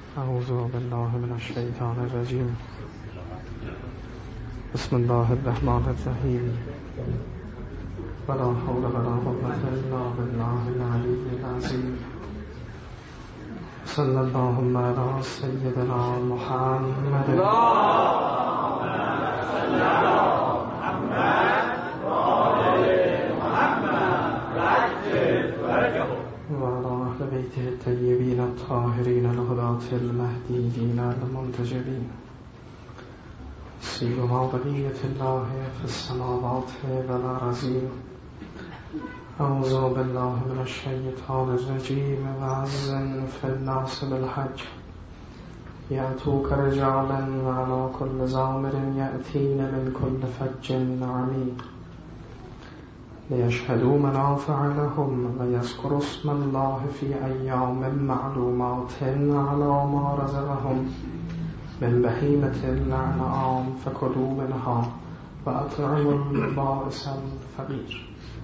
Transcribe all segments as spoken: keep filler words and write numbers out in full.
اعوذ بالله من الشیطان الرجیم. بسم الله الرحمن الرحیم. ولا حول ولا قوة الا بالله العلی العظیم. صلی اللهم علی سیدنا محمد بیت الطیبین الطاهرین الهداة المهدیین المنتجبین. سیما بقیة الله فی السماوات والارضین. اعوذ بالله من الشیطان الرجیم. وأذن فی الناس بالحج یأتوک رجالا وعلی کل ضامر یأتین من کل فج عمیق لیشهدوا منافع لهم ويذكروا اسم الله في أيام معلومات على ما رزقهم من بهيمة الأنعام فكلوا منها وأطعموا البائس الفقير.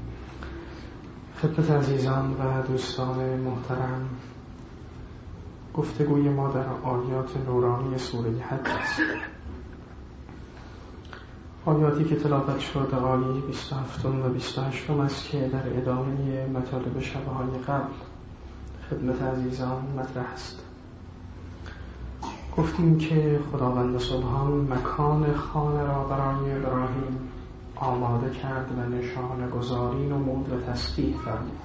خدمت عزیزان و دوستان محترم، گفتگوی ما در آیات نورانی سوره حج است. آیاتی که تلاوت شد آیه بیست و هفت و بیست و هشت است که در ادامه مطالب شبهای قبل خدمت عزیزان مطرح است. گفتیم که خداوند سبحان مکان خانه را برای ابراهیم آماده کرد و نشانه گذاری نمود و تسبیح فرمود.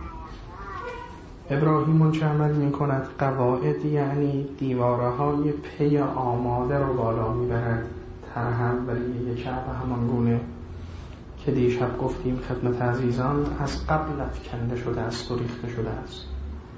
ابراهیم اونچه عمل می کند قواعد، یعنی دیواره های پی آماده رو بالا می برد، هم ولی کعبه همان گونه که دیشب گفتیم خدمت عزیزان از قبل افکنده شده است و ریخته شده است.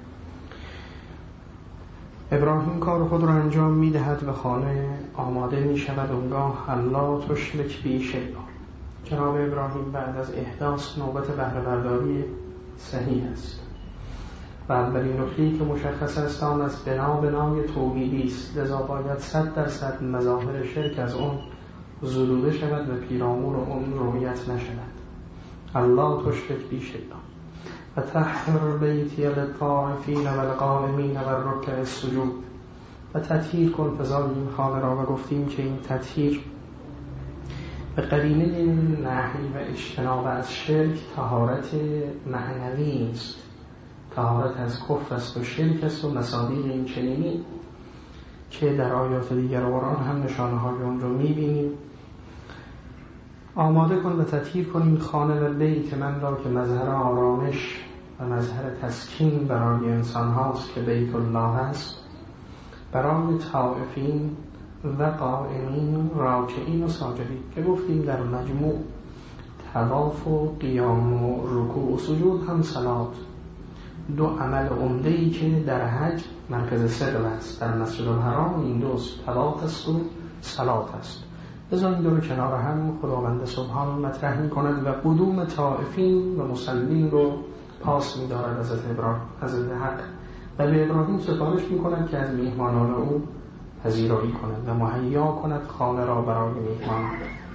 ابراهیم کار خود را انجام می دهد و خانه آماده می شود. اونگاه الله تشرک بی شیئا. جناب ابراهیم بعد از احداث نوبت بهره برداری صحیح است و اولین نکته‌ای که مشخص است آن از بنا بنای توحیدی است، لذا باید صد درصد مظاهر شرک از اون زدوده شود و پیرامون اون رویت نشود. الله تشرک بی شیئا و طهر بیتی للطائفین والقائمین والرکع السجود. و تطهیر کن فضای این خانه را. و گفتیم که این تطهیر به قرینه نهی و اجتناب از شرک طهارت معنوی است، طهارت از کفر است و شرک است و مصادیق این چنینی که در آیات دیگر قرآن هم نشانه های اون رو میبینیم. آماده کن و تطهیر کن این خانه و بیت من را که مظهر آرامش و مظهر تسکین برای انسان هاست که بیت الله است، برای طائفین و قائمین راکعین و ساجدین که گفتیم در مجموع طواف و قیام و رکوع و سجود هم صلات، دو عمل عمده‌ای که در حج مرکز سر است. در مسجد الحرام این دوست طواف است و صلات است. لذا این دو رو کنار هم خداوند سبحان مطرح می کند و قدوم طائفین و مسلمین رو پاس می دارد حضرت ابراهیم حضرت حق و به ابراهیم سفارش می کند که از میهمانان او پذیرایی کند و مهیا کند خانه را برای میهمانان.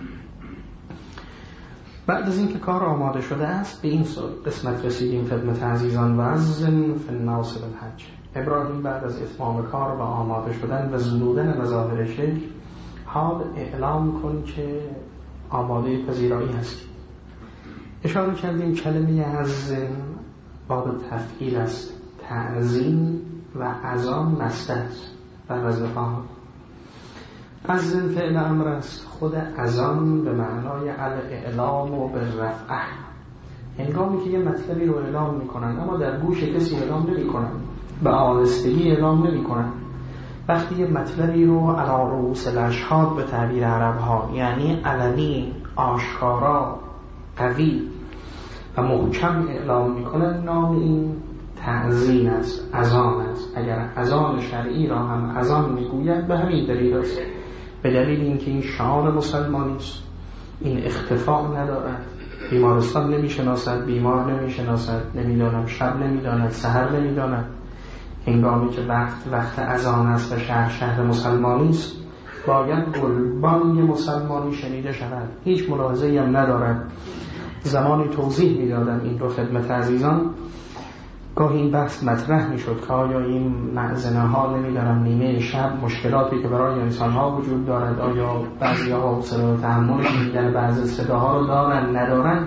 بعد از اینکه کار آماده شده است به این قسمت رسیدیم خدمت عزیزان. و أذن فی الناس بالحج. ابراهیم بعد از اتمام کار و آماده شدن و زدودن مظاهر شرک حال اعلام کن که آماده پذیرایی هستی. اشاره کردیم کلمه أذن باب تفعیل است، تعظیم و اذان مصدر است و وزن فاعل. أذن فعل امر است. خود اذان به معنای الاعلام و بالرفعه، هنگامی که یه مطلبی رو اعلام میکنن اما در گوش کسی اعلام نمیکنن، به آهستگی اعلام نمیکنن. وقتی یه مطلبی رو علی رؤوس الاشهاد به تعبیر عرب ها، یعنی علنی، آشکارا، قوی و محکم اعلام میکنن، نام این تعظیم است، اذان است. اگر اذان شرعی را هم اذان میگوید به همین دلیل است، به دلیل اینکه این شعار مسلمانی است، این اختفاء ندارد، بیمارستان نمیشناسد، بیمار نمیشناسد، نمیدانم شب نمیداند، سحر نمیداند. هنگامی که وقت وقت اذان است و شهر شهر مسلمانی است، باید گلبانگ مسلمانی شنیده شود. هیچ ملاحظه‌ای هم ندارد. زمانی توضیح میدادم این رو خدمت عزیزان گاهی این بحث مطرح میشد که آیا این مأذنه ها نمیدارن نیمه شب مشکلاتی که برای انسان ها وجود دارد، آیا بعضی ها صدا تحمل شنیدن بعضی صداها رو دارن ندارن؟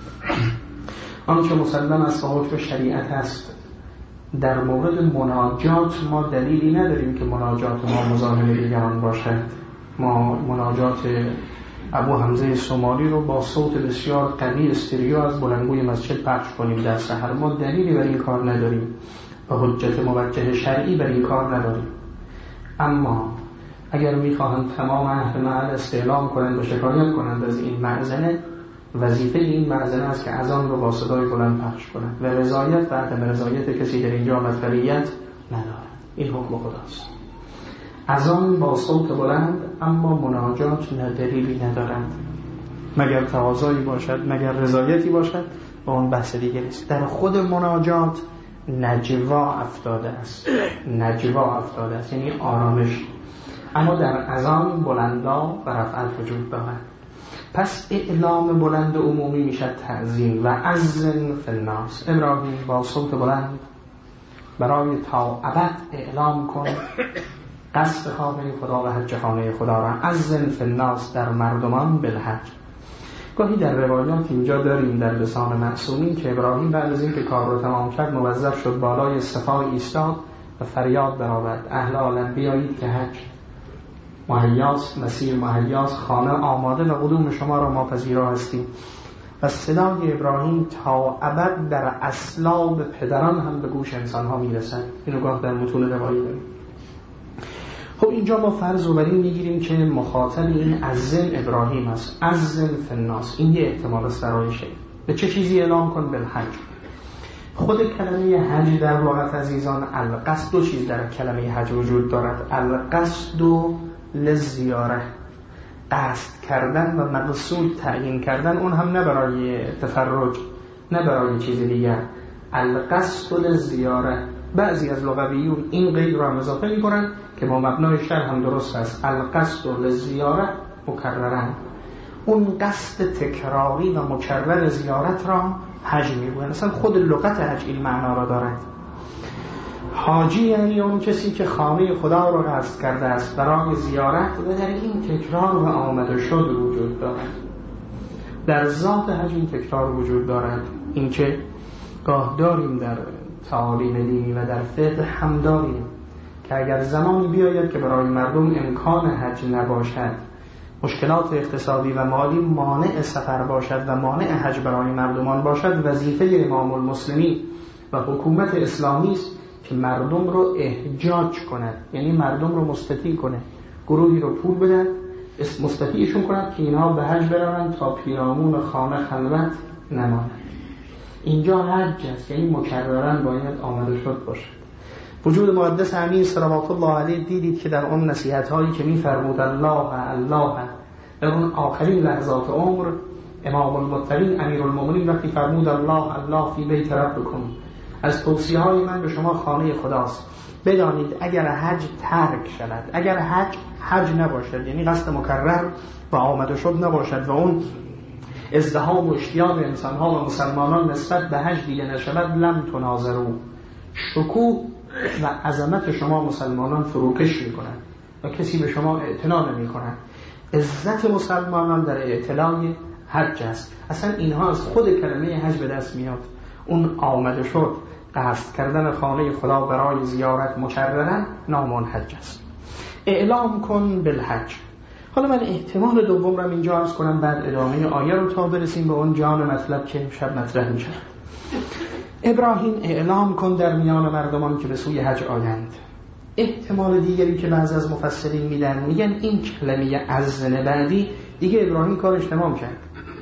آنچه مسلم است و حکم شریعت است، در مورد مناجات ما دلیلی نداریم که مناجات ما مزاحم دیگران باشد. ما مناجات ابو حمزه سومالی رو با صوت بسیار قوی استریو از بلندگوی مسجد پخش کنیم در سحر، ما دلیلی بر این کار نداریم و حجت موجه شرعی بر این کار نداریم. اما اگر میخواهند تمام اهل محل استعلام کنند و شکایت کنند از این مأذنه، وظیفه این مأذنه است که اذان رو با صدای بلند پخش کنند و رضایت و عدم رضایت کسی در اینجا مطلبیت ندارد. این حکم خداست. اذان با صوت بلند، اما مناجات دلیلی ندارند مگر تقاضایی باشد، مگر رضایتی باشد، و اون بحث دیگه نیست. در خود مناجات نجوا افتاده است، نجوا افتاده است یعنی آرامش، اما در اذان بلندا و رفعت وجود دارد. پس اعلام بلند عمومی میشد تعظیم. و اذن فی الناس، ابراهیم با صوت بلند برای تا ابد اعلام کن قصد خانه خدا و حج خانه خدا را. اذن فی الناس، در مردمان بالحج. گاهی در روایات اینجا داریم در لسان معصومین که ابراهیم بعد از اینکه کار رو تمام کرد موظف شد بالای صفا ایستاد و فریاد برآورد اهل عالم بیایید که حج مهیاس، مسیر مهیاس، خانه آماده و قدوم شما را ما پذیرا هستیم. و صدای ابراهیم تا ابد در اصلاب پدران هم به گوش انسان ها میرسد. اینو گاه در متون روایی داریم. خب اینجا ما فرض رو بر این میگیریم که مخاطب این اذن ابراهیم است. اذن فی الناس، این یه احتمال است برای شیء. به چه چیزی اعلام کن؟ بالحج. خود کلمه حج در لغت عزیزان القصد، دو چیز در کلمه حج وجود دارد. القصد و للزیاره، قصد کردن و مقصود تعیین کردن، اون هم نه برای تفرج، نه برای چیز دیگر. القصد و للزیاره، بعضی از لغویون این قید رو هم اضافه می‌کنن که با مبنای شرح هم درست است. القصد و للزیاره مکررن، اون قصد تکراری و مکرر زیارت را حج میگوین. اصلا خود لغت حج این معنا را دارد. حاجی یعنی اون کسی که خانه خدا را قصد کرده است برای زیارت و در این تکرار و آمده شد وجود دارد. در ذات حج این تکرار وجود دارد. این که گاه داریم در تعالیم دینی و در فقه هم داریم که اگر زمانی بیاید که برای مردم امکان حج نباشد، مشکلات اقتصادی و مالی مانع سفر باشد و مانع حج برای مردمان باشد، وظیفه امام المسلمین و حکومت اسلامی است که مردم رو احجاج کند، یعنی مردم رو مستطیع کنه، گروهی رو پول بدن مستطیعشون کند که اینها به حج برن تا پیرامون خانه خلوت نماند. اینجا حج است، یعنی مکررن باید آمده شد باشد. وجود مقدس امیر صلوات الله علیه دیدید که در اون نصیحت هایی که می‌فرمود الله الله در اون آخرین لحظات عمر، امام المتقین امیرالمومنین وقتی فرمود الله الله فی بیت ربکم، از توصیه های من به شما خانه خداست، بدانید اگر حج ترک شود، اگر حج حج نباشد، یعنی قصد مکرر و آمده شد نباشد و اون ازدحام و اشتیاق انسان ها و مسلمانان نسبت به حج دیده نشود، لم تناظروا، شکوه و عظمت شما مسلمانان فروکش می کنند و کسی به شما اعتنا نمی کند. عزت مسلمانان در اعتلای حج است. اصلا اینها از خود کلمه حج به دست میاد. اون آمده شد، قصد کردن خانه خدا برای زیارت مکررن، نام اون حج است. اعلام کن بالحج. حالا من احتمال دوم رو اینجا عرض کنم، بعد ادامه آیه رو تا برسیم به اون جان مطلب که شب مطرح می شود. ابراهیم اعلام کن در میان مردمان که به سوی حج آیند. احتمال دیگری که بعضی از مفسرین میدن، میگن این کلمه اذن بعدی دیگه ابراهیم کارش تمام کرد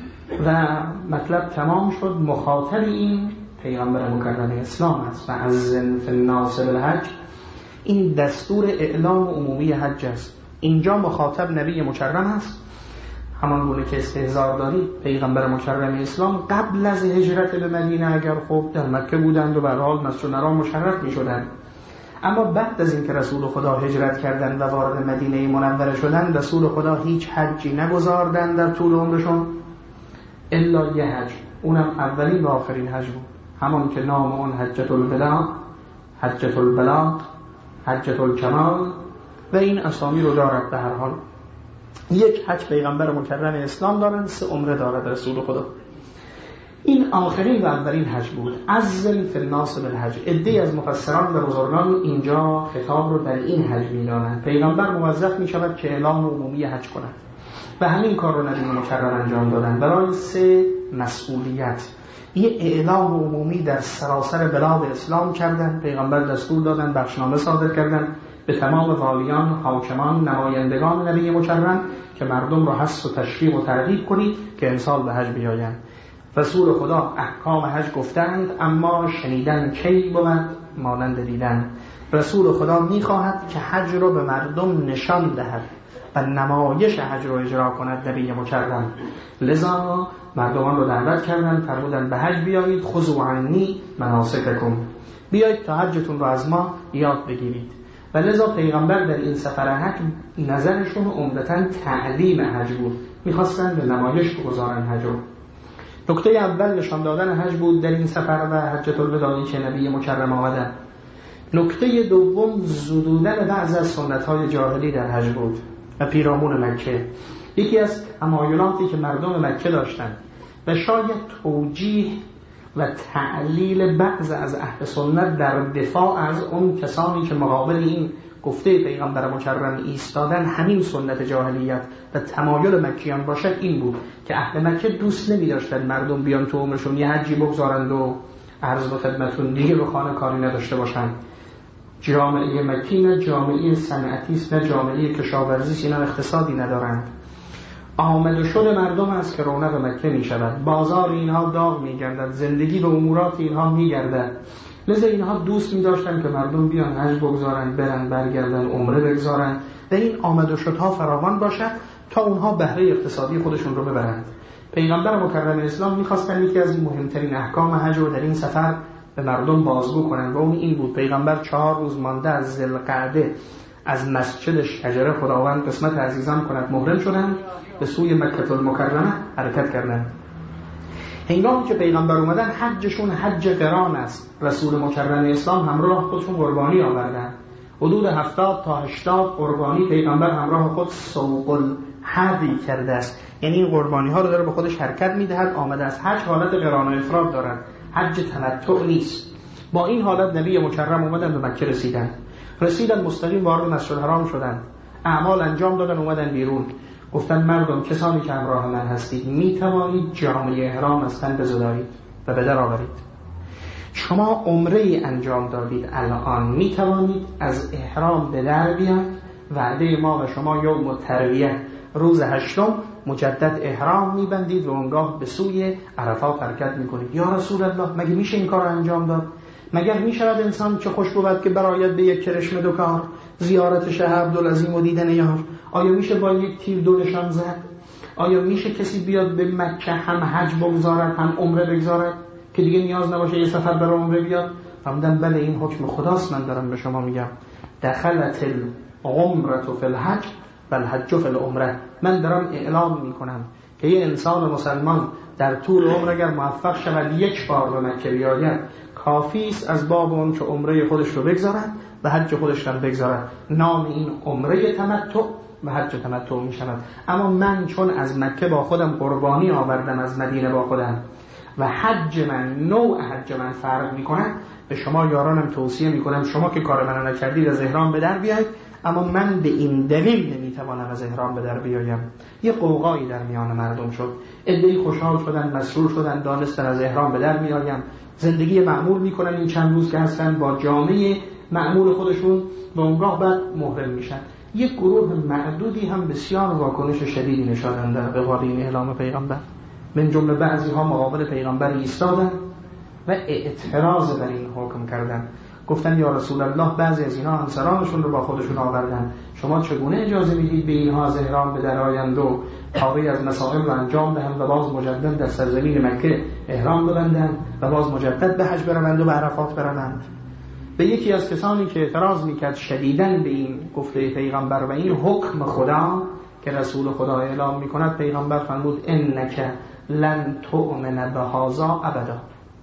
و مطلب تمام شد. مخاطب این پیغمبر مکرم اسلام است و اذن فی الناس بالحج، این دستور اعلام عمومی حج است. اینجا مخاطب نبی مکرم است، همان گونه که استحضار دارید پیغمبر مکرم اسلام قبل از هجرت به مدینه اگر خوب در مکه بودند و به هر حال مسجد الحرام مشرف می شدند، اما بعد از اینکه رسول خدا هجرت کردند و وارد مدینه منوره شدند، رسول خدا هیچ حجی نگذاردند در طول عمرشون الا یه حج، اونم اولین و آخرین حج بود. همون که نام اون حجة الوداع، حجة البلاغ، حجة الکمال و این اسامی رو دارد. به هر حال یک حج پیغمبر مکرم اسلام دارند، سه عمره دارد رسول خدا. این آخرین و اولین حج بود. عزم فی الناس بالحج. عده‌ای از مفسران و بزرگان اینجا خطاب رو در این حج می‌دانند. پیغمبر موظف می‌شود که اعلام عمومی حج کند و همین کار رو نبی مکرم انجام دادن برای سه مسئولیت. یه اعلام عمومی در سراسر بلاد اسلام کردن، پیغمبر دستور دادن، بخشنامه صادر کردن به تمام والیان، حاکمان، نمایندگان نبی مکرم که مردم را حث و تشویق و ترغیب کنید که امسال به حج بیایند. رسول خدا احکام حج گفتند، اما شنیدن کی بود مانند دیدن. رسول خدا میخواهد که حج را به مردم نشان دهد و نمایش حج را اجرا کند نبی مکرم. لذا مردمان رو دعوت کردند، فرمودند به حج بیایید، خذوا عنی مناسککم، بیایید تا حجتون رو از ما یاد بگیرید. و لذا پیغمبر در این سفر حج نظرشون عمدتاً تعلیم حج بود، میخواستند به نمایش بگذارن حج رو. نکته اول نشان دادن حج بود در این سفر و حجة الوداعی که نبی مکرم آمدن. نکته دوم زدودن بعض از سنت‌های جاهلی در حج بود و پیرامون مکه. یکی از تمایلاتی که مردم مکه داشتند و شاید توجیه و تعلیل بعض از اهل سنت در دفاع از اون کسانی که مقابل این گفته پیغمبر مکرم ایستادن همین سنت جاهلیت و تمایل مکیان باشد این بود که اهل مکه دوست نمی داشتن مردم بیان تو عمرشون یه حجی بگذارند و عرض به خدمتون دیگه به خانه کاری نداشته باشند. جامعه مکی نه جامعه صنعتی است نه جامعه کشاورزی است، اینا اقتصادی ندارند. آمد و شد مردم است که رونق مکه می شود، بازار اینها داغ می گردد، زندگی به امورات اینها می گردد. لذا اینها دوست می داشتن که مردم بیان حج بگذارن، برن برگردن، عمره بگذارن و این آمد و شدها فراوان باشد تا اونها بهره اقتصادی خودشون رو ببرند. پیغمبر مکرم اسلام می‌خواستن یکی از مهمترین احکام حج رو در این سفر به مردم بازگو کنند و اون این بود: پیغمبر چهار روز مانده از ذوالقعده از مسجد شجره خداوند قسمت عزیزان کند محرم شدند، به سوی مکه المکرمه حرکت کردند. هنگامی که پیغمبر اومدن حجشون حج قران است. رسول مکرم اسلام همراه خودشون قربانی آوردن، حدود هفتاد تا هشتاد قربانی پیغمبر همراه خود سوق الحدی کرده است، یعنی این قربانی ها رو داره به خودش حرکت میدهد. آمده از حج حالت قران و افراد دارن، حج تمتع نیست. با این حالت نبی مکرم اومدن به مکه رسیدن رسیدن مستقیم وارد مسجد الحرام شدن، اعمال انجام دادن، اومدن بیرون. گفتن مردم کسانی که همراه من هستید می توانید جامعه احرام از تن بزدارید و به در آورید. شما عمره انجام دادید، الان می توانید از احرام به در بیاد. وعده ما و شما یوم الترویه روز هشتم مجدد احرام می بندید و اونگاه به سوی عرفات حرکت می کنید. یا رسول الله مگه میشه این کار انجام داد؟ مگر می شود انسان چه خوش بود که برایت به یک کرشمه دو کار، زیارت شهر عبدالعظیم و دیدن یار؟ آیا میشه با یک تیر دو نشان زد؟ آیا میشه کسی بیاد به مکه هم حج بگذارد هم عمره بگذارد که دیگه نیاز نباشه یه سفر برای عمره بیاد؟ فرمودن بله این حکم خداست، من دارم به شما میگم دخلت العمره فی الحج و الحج فی العمره. من دارم اعلام میکنم که یه انسان مسلمان در طول عمر اگر موفق شود یک بار به مکه بیاید، کافی است از باب اون که عمره خودش رو بگذارد و حج خودش رو بگذارد. نام این عمره تمتع و حج تمتع می شود. اما من چون از مکه با خودم قربانی آوردم، از مدینه با خودم، و حج من نوع حج من فرق می کند، به شما یارانم توصیه می کنم شما که کار منو نکردید از احرام به در بیایید، اما من به این دلیل نمی توانم از احرام به در بیایم. یه قوقایی در میان مردم شد، عده‌ای خوشحال شدن، مسرور شدن، دانستن از احرام به در میایم، زندگی معمول میکنن این چند روز که هستن با جامعه معمول خودشون و اونگاه بعد محرم میشن. یک گروه معدودی هم بسیار واکنش شدیدی نشاندن در قبال این اعلام پیغمبر. من جمله بعضی ها مقابل پیغمبر ایستادن و اعتراض بر این حکم کردن. گفتن یا رسول الله بعضی از اینها همسرانشون رو با خودشون آوردن، شما چگونه اجازه میدید به اینها از احرام به درآیند و کاری از مسائل رو انجام دهند و باز مجدد در سرزمین مکه احرام ببندند و باز مجدد به حج بروند و به عرفات بروند؟ به یکی از کسانی که اعتراض میکرد شدیداً به این گفته پیغمبر و این حکم خدا که رسول خدا اعلام میکند، پیغمبر فرمود انک لن تؤمن بهذا ابدا.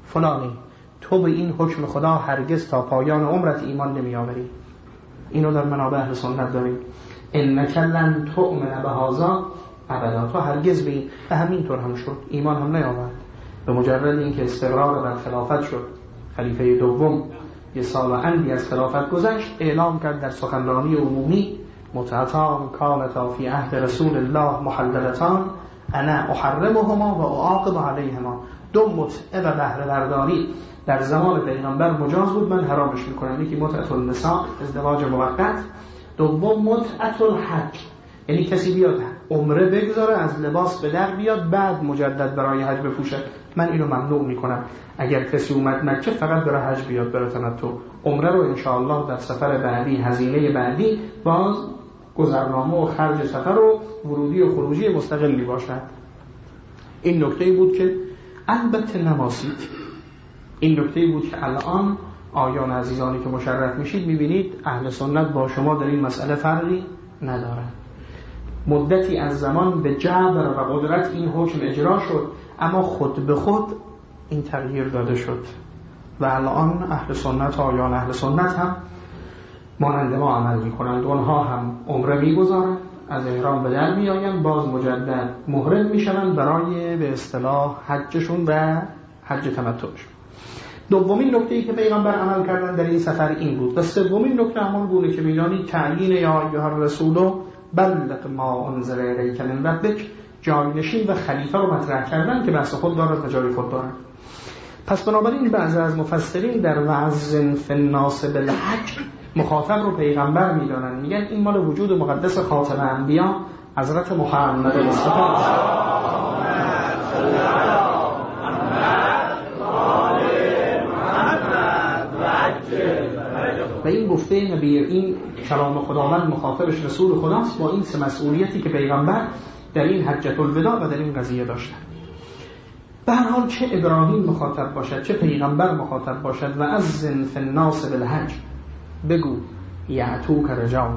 فلانی تو به این حکم خدا هرگز تا پایان عمرت ایمان نمی آوری. اینو در منابع اهل سنت داریم. انک لن تؤمن بهذا ابدا، تو هرگز به این و همینطور هم شد، ایمان هم نیاورد. به مجرد اینکه استقرار بر خلافت شد، خلیفه دوم یه سال و اندی از خلافت گذشت، اعلام کرد در سخنرانی عمومی متعتان کانتا فی عهد رسول الله محللتان انا احرمهما و اعاقب علیهما. دو متعه و بهره برداری در زمان پیغمبر مجاز بود، من حرامش میکنم. یکی متعت النساء، ازدواج موقت. دوم متعت الحج، یعنی کسی بیاد عمره بگذاره، از لباس به در بیاد، بعد مجدد برای حج بپوشه. من اینو ممنوع میکنم. اگر کسی اومد مکه فقط برای حج بیاد، برای تمتع. عمره رو انشاءالله در سفر بعدی، هزینه بعدی، باز گذرنامه و خرج سفر و ورودی و خروجی مستقلی باشد. این نکته بود که البته نماسید. این نکته بود که الان آیان عزیزانی که مشرف میشید میبینید اهل سنت با شما در این مسئله فرقی نداره. مدتی از زمان به جبر و قدرت این حکم اجرا شد، اما خود به خود این تغییر داده شد و الان اهل سنت، آیان اهل سنت هم مانند ما عمل میکنند. اونها هم عمره میگذارند، از احرام به در میآیند، باز مجدد محرم میشوند برای به اصطلاح حجشون و حج تمتعشون. دومین نکته‌ای که پیغمبر عمل کردن در این سفر این بود. و سومین نکته همان گونه که می‌دانید تعیین یا ایها الرسول بلغ ما انزل الیک من ربک، جانشین و خلیفه رو مطرح کردن که بحث خود دارد و جای خود دارد. پس بنابراین بعضی از مفسرین در وعظ فی الناس بالحج مخاطب رو پیغمبر می‌دانند، میگن این مال وجود مقدس خاتم انبیا حضرت محمد مصطفی. و این گفته نبی، این کلام خداوند مخاطبش رسول خداست با این سه مسئولیتی که پیغمبر در این حجة الوداع و در این قضیه داشتن. به هر حال چه ابراهیم مخاطب باشد، چه پیغمبر مخاطب باشد، و اذن فی الناس بالحج، بگو یعتوک رجالا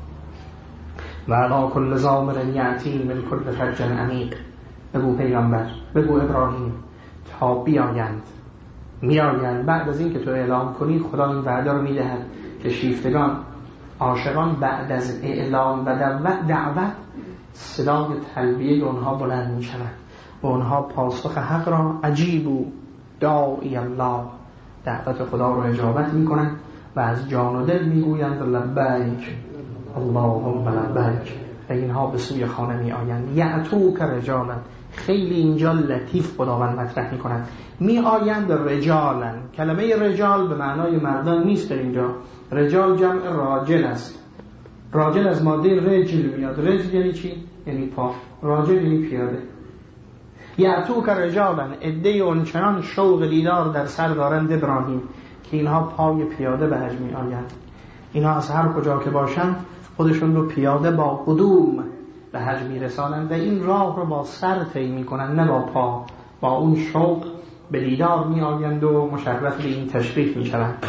و علی کل ضامر یأتی من کل فج عمیق. بگو پیغمبر، بگو ابراهیم تا بیایند، میآیند. بعد از این که تو اعلام کنی، خدا این وعده رو میدهد که شیفتگان، عاشقان بعد از اعلام و دعوت, دعوت صدای تلبیه اونها بلند می شود و اونها پاسخ حق را عجیبو داعی الله، دعوت خدا رو اجابت می کنند و از جان و دل می گویند لبیک اللهم لبیک، و اینها به سوی خانه می آیند. یعتوک رجالا، خیلی اینجا لطیف خداوند مطرح می کنند. می آیند رجالا، کلمه رجال به معنای مردان نیست در اینجا. رجال جمع راجل است. راجل از ماده رجل میاد. رجل یعنی چی؟ یعنی پا. راجل یعنی پیاده. یعتوک رجالا، عده اونچنان شوق دیدار در سر دارند ابراهیم که اینها پای پیاده به حج می آیند. اینها از هر کجا که باشند خودشون رو پیاده با قدوم به حج می رسانند و این راه رو با سر طی می کنند، نه با پا. با اون شوق به دیدار می آیند و مشرف به این تشریف می شوند.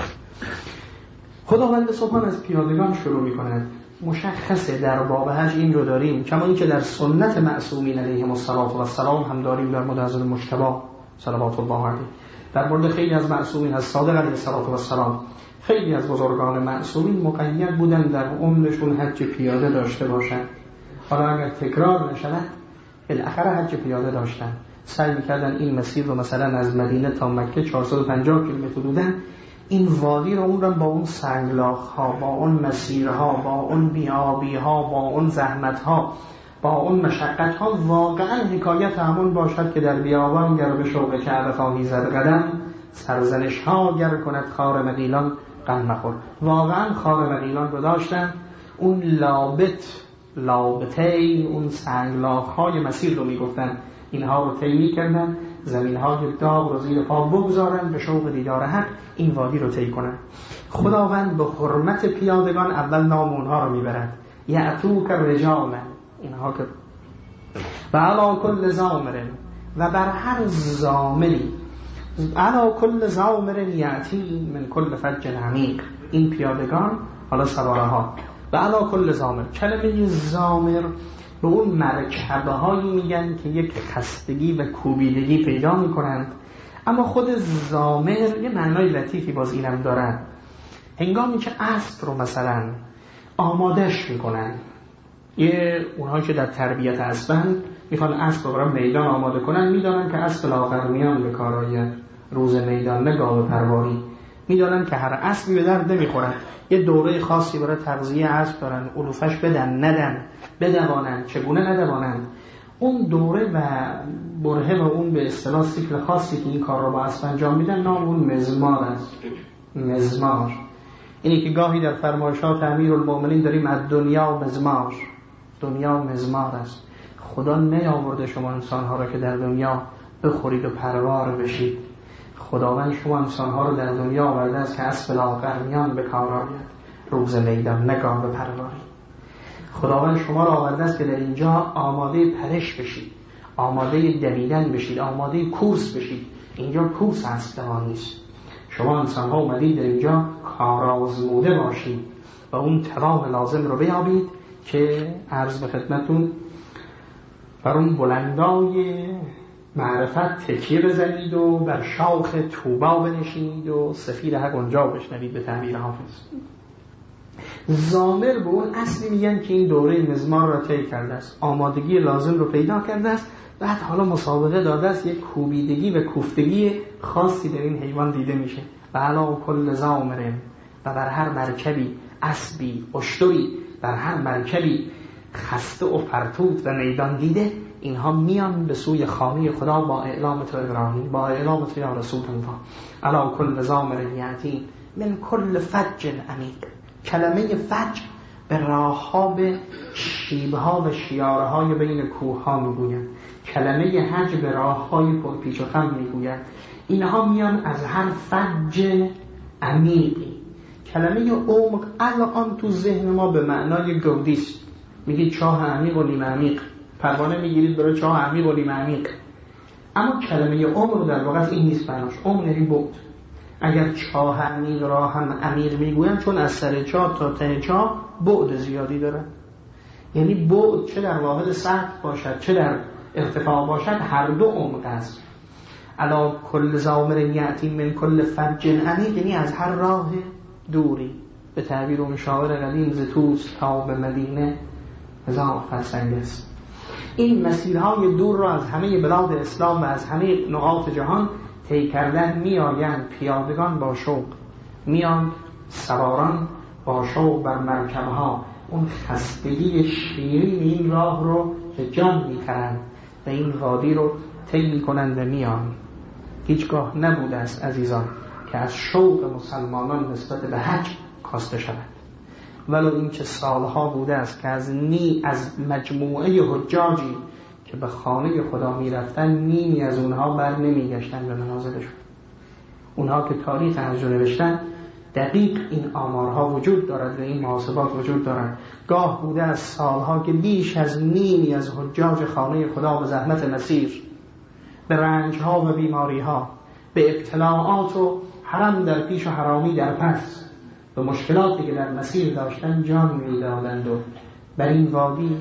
خداوند سبحان از پیادگان شروع می کند. مشخصه در باب حج این رو داریم، کما این که در سنت معصومین علیهم السلام هم داریم در مورد حضرت مجتبی صلوات الله علیه. در مورد خیلی از معصومین، از صادق علیه السلام، خیلی از بزرگان معصومین مقید بودن در عمرشون حج پیاده داشته باشند. حالا اگر تکرار نشود، بالاخره حج پیاده داشتن، سعی میکردن این مسیر رو مثلا از مدینه تا مکه چهارصد و پنجاه کیلومتر بودن، این وادی رو اون رو با اون سنگلاخ ها، با اون مسیرها، با اون بیابی ها، با اون زحمت ها، با اون مشقت ها، واقعا حکایت همون باشد که در بیابان گر به شوق کعبه خواهی زد قدم، سرزنش ها گر کند خار مغیلان غم مخور. واقعا خار مغیلان رو داشتن، اون لابت لابتین، اون سنگلاخ های مسیر رو میگفتن، اینها رو طی می‌کردن، زمین‌های داغ رو زیر پا بگذارن، به شوق دیدار حق این وادی رو طی کنن. خداوند به حرمت پیادگان اول نام اونها رو میبرد. یعتوک رجالا، اینها که و علی کل ضامر، و بر هر ضامری، علی کل ضامر یأتی من کل فج عمیق، این پیادگان حالا سواره ها، و علی کل ضامر، کلمه ضامر به اون مرکبه هایی میگن که یک خستگی و کوبیدگی پیدا میکنند اما خود ضامر یه معنای لطیفی باز اینم دارن. هنگامی که اسب رو مثلا آمادش میکنن، یه اونهایی که در تربیت اسبن میخوان اسب رو برای میدان آماده کنن، میدانن که اسب لاغر میان به کارای روز میدان، نه گاو پرواری. میدانن که هر اسبی به درد نمیخورن، یه دوره خاصی برای تغذیه اسب دارن، علوفش بدن ندن، بدوانن چگونه ندوانن. اون دوره و برهه و اون به اصطلاح سیکل خاصی که این کار رو با اسب انجام میدن نام اون مزمار است. مزمار اینی که گاهی در فرمایشات امیرالمومنین داریم از دنیا و مزمار. دنیا و مزمار است. خدا نیاورده شما انسانها را که در دنیا بخورید و پروار بشید. خداوند شما انسانها رو در دنیا آورده است که اسب لاغر میان به کار آید روز میدان، نه گاو پرواری. خداوند شما را آورده است که در اینجا آماده پرش بشید، آماده دویدن بشید، آماده کورس بشید. اینجا کورس اصلا نیست. شما انسان ها اومدید در اینجا کارآزموده باشید و اون توان لازم رو بیابید که عرض به خدمتون بر اون بلندای معرفت تکیه بزنید و بر شاخ طوبا بنشینید و سفیر حق اونجا بشنوید به تعبیر حافظ. ضامر به اون اصلی میگن که این دوره مزمار را طی کرده است، آمادگی لازم رو پیدا کرده است، بعد حالا مسابقه داده است، یک کوبیدگی و کوفتگی خاصی در این حیوان دیده میشه. و علا کل ضامر، و بر هر مرکبی اسبی اشتری، بر هر مرکبی خسته و فرتوت و میدان دیده، اینها میان به سوی خانه خدا با اعلام تو ابراهیم، با اعلام تو یا رسول الله. علا کل ضامر یأتی من کل فج عمیق. کلمه فج به راه ها، به شیب ها و شیاره های بین کوه ها میگوید. کلمه حج به راه های پرپیچ و خم میگوید. اینها میان از هر فج عمیقی. کلمه عمق الان تو ذهن ما به معنای گودیست، میگید چاه عمیق و نیم عمیق، پروانه میگیرید برای چاه عمیق و نیم عمیق. اما کلمه عمق در واقع این نیست معناش. عمق یعنی بعد. اگر چاه عمیق را هم عمیق میگوین، چون از سر چاه تا ته چاه بعد زیادی داره. یعنی بعد چه در واحد سطح باشد چه در ارتفاع باشد، هر دو عمق است. علا کل ضامر یأتی من کل فج عمیق، یعنی از هر راه دوری. به تعبیر اون شاعر قدیم، ز طوس تا به مدینه هزار فرسنگ است. این مسیرهای دور را از همه بلاد اسلام و از همه نقاط جهان طی کردن میآیند پیادگان با شوق، میان سواران با شوق بر مرکبها. اون خستگی شیرین این راه رو به جان می‌خرند و این وادی رو طی می‌کنند و میان. هیچگاه نبوده است عزیزان که از شوق مسلمانان نسبت به حج کاسته شود، ولو این که سالها بوده است که از نی از مجموعه حجاجی که به خانه خدا می رفتن، نیمی از اونها بر نمی گشتن به منازلشون. اونها که تاریخ حج نوشتن دقیق این آمارها وجود دارد و این محاسبات وجود دارد. گاه بوده از سالها که بیش از نیمی از حجاج خانه خدا به زحمت مسیر، به رنجها و بیماریها، به ابتلاعات و حرم در پیش و حرامی در پس، به مشکلاتی که در مسیر داشتن جان می‌دادند و بر این وادی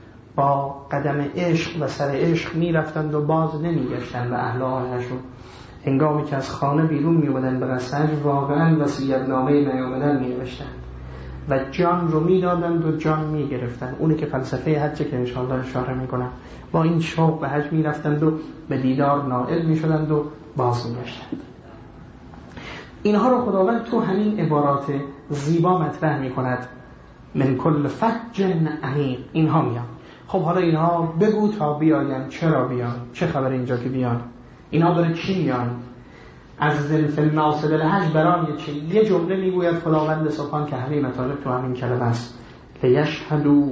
با قدم عشق و سر عشق می‌رفتند و باز نمی‌گشتند به اهل آهنشون. هنگامی که از خانه بیرون می‌آمدند به قصد، واقعاً وصیت‌نامه نیامدن می‌نوشتند و جان رو می‌دادند و جان می‌گرفتند. اونی که فلسفه حج که انشاءالله اشاره می‌کنم، با این شوق به حج می‌رفتند و به دیدار نائل می‌شدند و باز می‌گشتند. اینها رو خداوند تو همین عبارات زیبا مطرح می‌کند. من کل فج عمیق، اینها میان. خب حالا اینها بگو تا بیاین، چرا بیان؟ چه خبر اینجا که بیان؟ اینها برای چی میان؟ از ذلف الناصب الحج برای چی؟ یه جمله میگوید خداوند سبحان که همه مطالب تو همین کلمه است. لیشهدوا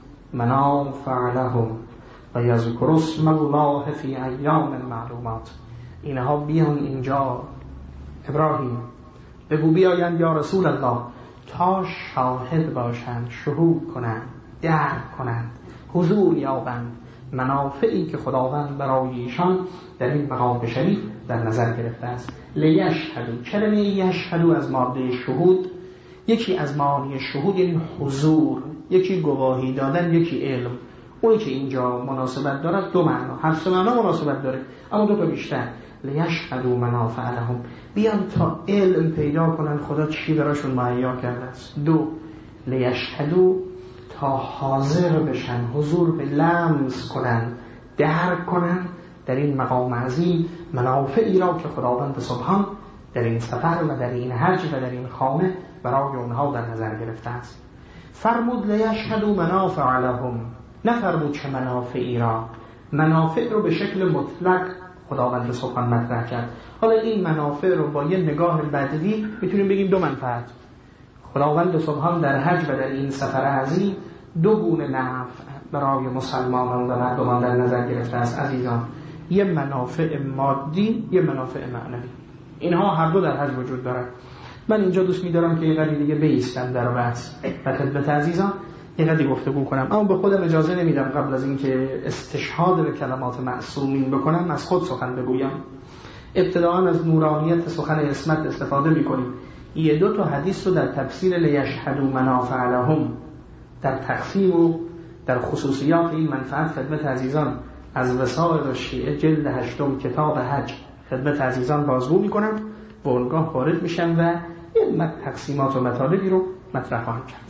منافع لهم و یذکروا اسم الله فی ایام معلومات. اینها بیان اینجا ابراهیم، بگو بیایند یا رسول الله تا شاهد باشند، شهود کنند، درک کنند، حضور یابند منافعی که خداوند برای ایشان در این مقام شریف در نظر گرفته است. لیشهدوا، کلمه یشهدوا از ماده شهود، یکی از معانی شهود یعنی حضور، یکی گواهی دادن، یکی علم. اونی که اینجا مناسبت دارد دو معنا، هر سه معنا مناسبت داره، اما دو تا بیشتر. لیشهدوا منافع لهم، بیان تا علم پیدا کنن خدا چی براشون مهیا کرده است. دو، لیشهدوا تا حاضر بشن، حضور به لمس کنن، درک کنن در این مقام عظیم منافعی را که خداوند سبحان در این سفر و در این حج و در این خانه برای اونها در نظر گرفته است. فرمود لیشهدوا منافع لهم، نفرمود چه منافعی را. منافع رو به شکل مطلق خداوند سبحان مطرح کرد. حالا این منافع رو با یه نگاه بدوی میتونیم بگیم دو منفعت. خداوند سبحان در حج و در این سفر عظیم دو گونه نفع برای مسلمانان و مردمان در نظر گرفته است عزیزان. یه منافع مادی، یه منافع معنوی. اینها هر دو در حج وجود دارد. من اینجا دوست می‌دارم که یه قدری دیگه بایستم در بحث و خدمت عزیزان یه قدری گفتگو کنم، اما به خودم اجازه نمیدم قبل از اینکه استشهاد به کلمات معصومین بکنم از خود سخن بگویم. ابتداءً از نورانیت سخن عصمت استفاده می‌کنیم. یه دو تا حدیث رو در تفسیر لیشهدوا منافع لهم، در تقسیم و در خصوصیات این منفعت خدمت عزیزان از وسائل شیعه جلد هشتم کتاب حج خدمت عزیزان بازگو می‌کنم و اونگاه وارد میشم و این تقسیمات و مطالبی رو مطرح خواهم کرد.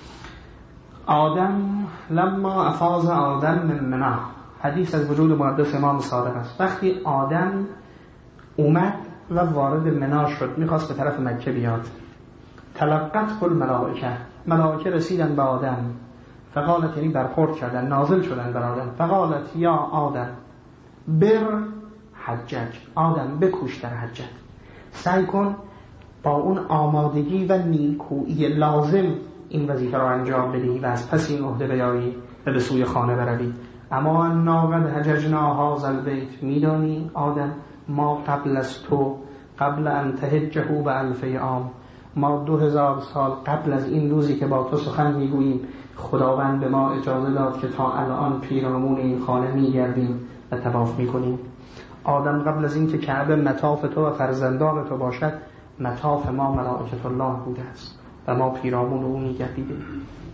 آدم لما افاض آدم من منی، حدیث از وجود مقدس امام صادق است. وقتی آدم اومد و وارد منی شد، میخواست به طرف مکه بیاد، تلقت کل ملائکه، ملائکه رسیدن به آدم، فقالت یعنی برخورد کردن، نازل شدن بر آدم، فقالت یا آدم بر حجج، آدم بکوش در حجت، سعی کن با اون آمادگی و نیکویی لازم این وظیفه را انجام بدهی و از پس این عهده بیایی و به سوی خانه بروی. اما انا قد حججنا هذا البیت، میدانی آدم ما قبل از تو، قبل ان تحجه به الف عام، ما دو هزار سال قبل از این روزی که با تو سخن میگوییم خداوند به ما اجازه داد که تا الان پیرامون این خانه میگردیم و طواف میکنیم. آدم قبل از این که کعبه مطاف تو و فرزندان تو باشد، مطاف ما ملائکه الله بوده است و ما پیرامون او میگردیدیم.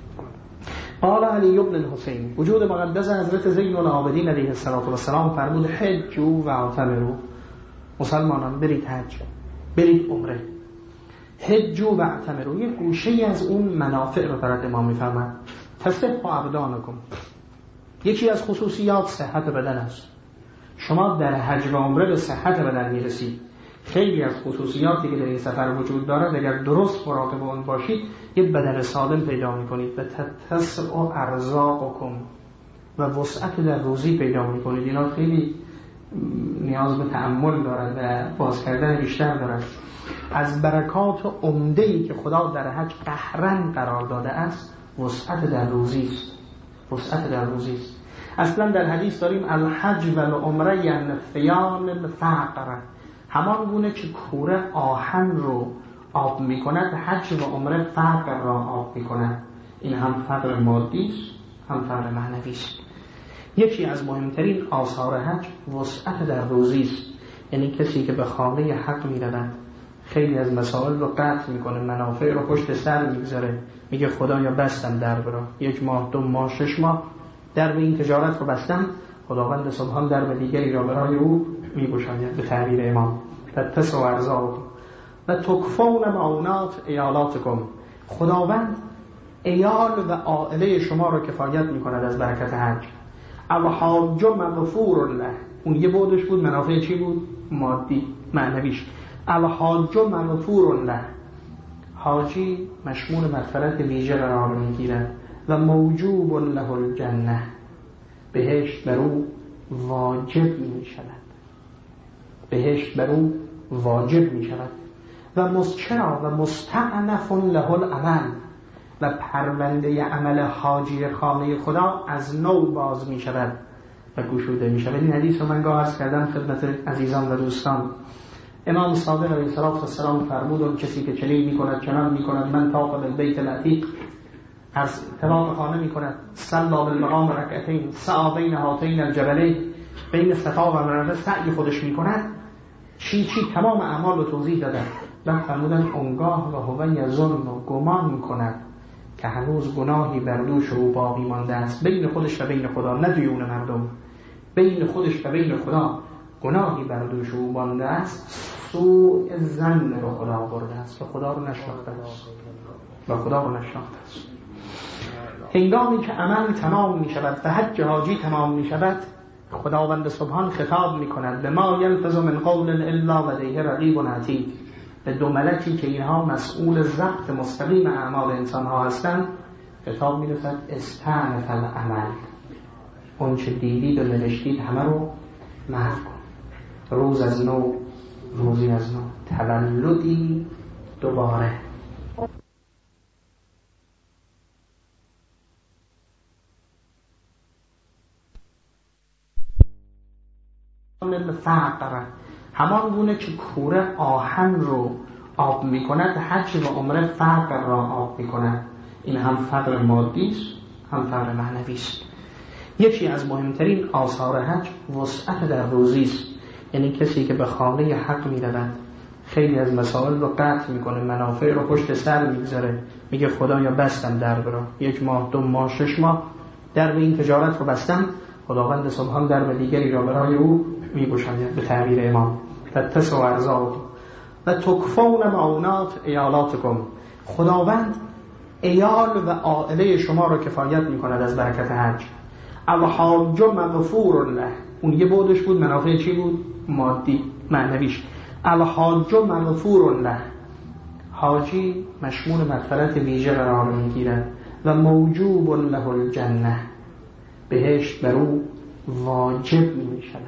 قال علی بن الحسین، وجود مقدس حضرت زین العابدین علیه السلام فرمود حجوا و اعتمروا، مسلمانان برید حج، برید عمره. حجوا و اعتمروا یک گوشه از اون منافع رو برات امام میفرماد. تصح ابدانکم، یکی از خصوصیات صحت بدن است. شما در حج و عمره به صحت بدن میرسید. خیلی از خصوصیاتی که در این سفر وجود دارد اگر درست مراقب اون باشید یک بدن سالم پیدا میکنید و تتسع ارزاقکم و وسعت در روزی پیدا میکنید. اینا خیلی نیاز به تأمل دارد و باز کردن بیشتر دارد. از برکات عمده‌ای که خدا در حج قهرن قرار داده است وسعت در روزی است. وسعت در روزی است. اصلا در حدیث داریم الحج و العمره ینفیان الفقر، همان گونه که کوره آهن رو آب می کند، حج و عمره فقر را آب می کند. این هم فقر مادی است هم فقر معنوی است. یکی از مهمترین آثار حج وسعت در روزی است. یعنی کسی که به خانه حق می رود خیلی از مسائل رو قطع می کنه، منافع رو پشت سر می گذاره، میگه خدایا بستم در برا، یک ماه دو ماه شش ماه در به این تجارت رو بستم، خداوند سبحان در به دیگری را برای او میگشاید. به تعبیر امام تتسع ارزاقکم و تکفون معونات ایالاتکم، خداوند ایال و عائله شما را کفایت میکند از برکت حج. الحاج مغفور له، اون یه بودش بود، منافع چی بود؟ مادی معنویش. الحاج مغفور له، حاجی مشمول مغفرت ویژه قرار میگیرد و موجوب له الجنه، بهشت بر او واجب می شود. بهشت بر او واجب می شود. و مسچرا و مستعنف له العمل، و پرونده عمل حاجی خانه خدا از نو باز می شود و گشوده می شود. این حدیث رو من گاه عرض کردم خدمت عزیزان و دوستان. امام صادق علیه السلام فرمودن کسی که چنین می کند چنان می کند من طاف بالبیت العتیق، از طواف خانه می کند، صلا بالمقام رکعتین، سعی بین هاتین الجبلین، بین صفا و مروه سعی خودش می کند، چی چی تمام اعمال رو توضیح دادن. بعد فرمودن اونگاه و هو یظن و گمان می کند که هنوز گناهی بر دوش او باقی مانده است، بین خودش و بین خدا، نه دیون مردم، بین خودش و بین خدا گناهی بر دوش او بانده است، سوء ظن به خدا برده است و خدا رو نشناخته است و خدا رو نشناخته است. هنگامی که عمل تمام می شود و حج حاجی تمام می شود، خداوند سبحان خطاب می کند به ما یلفظ من قول الا لدیه رقیب عتید، به دو ملکی که اینها مسئول ضبط مستقیم اعمال انسان ها هستند خطاب می رسد استأنف العمل، اون چه دیدید و نوشتید همه رو محو کن، روز از نو روزی از نو، تولدی دوباره. فقر، همان گونه که کوره آهن رو آب می کند، حج و عمره فقر را آب می کند. این هم فقر مادی است هم فقر معنوی است. یکی از مهمترین آثار حج وسعت در روزی است، یعنی کسی که به خانه حق می رود خیلی از مسائل رو قطع می کنه، منافع رو پشت سر می گذاره، میگه خدایا بستم در برا، یک ماه دو ماه شش ماه در به این تجارت رو بستم، خداوند سبحان در به دیگری را برای او می گشاید به تعبیر امام تتس و ارزاق و تکفون معونات ایالاتکم، خداوند ایال و عائله شما رو کفایت می کند از برکت حج. الحاج مغفور له، اون یه بودش بود، منافع چی بود؟ مادی معنویش. الحاج مغفور له، حاجی مشمول مغفرت ویژه قرار میگیرد و موجوب له الجنه، بهشت بر او واجب می شود،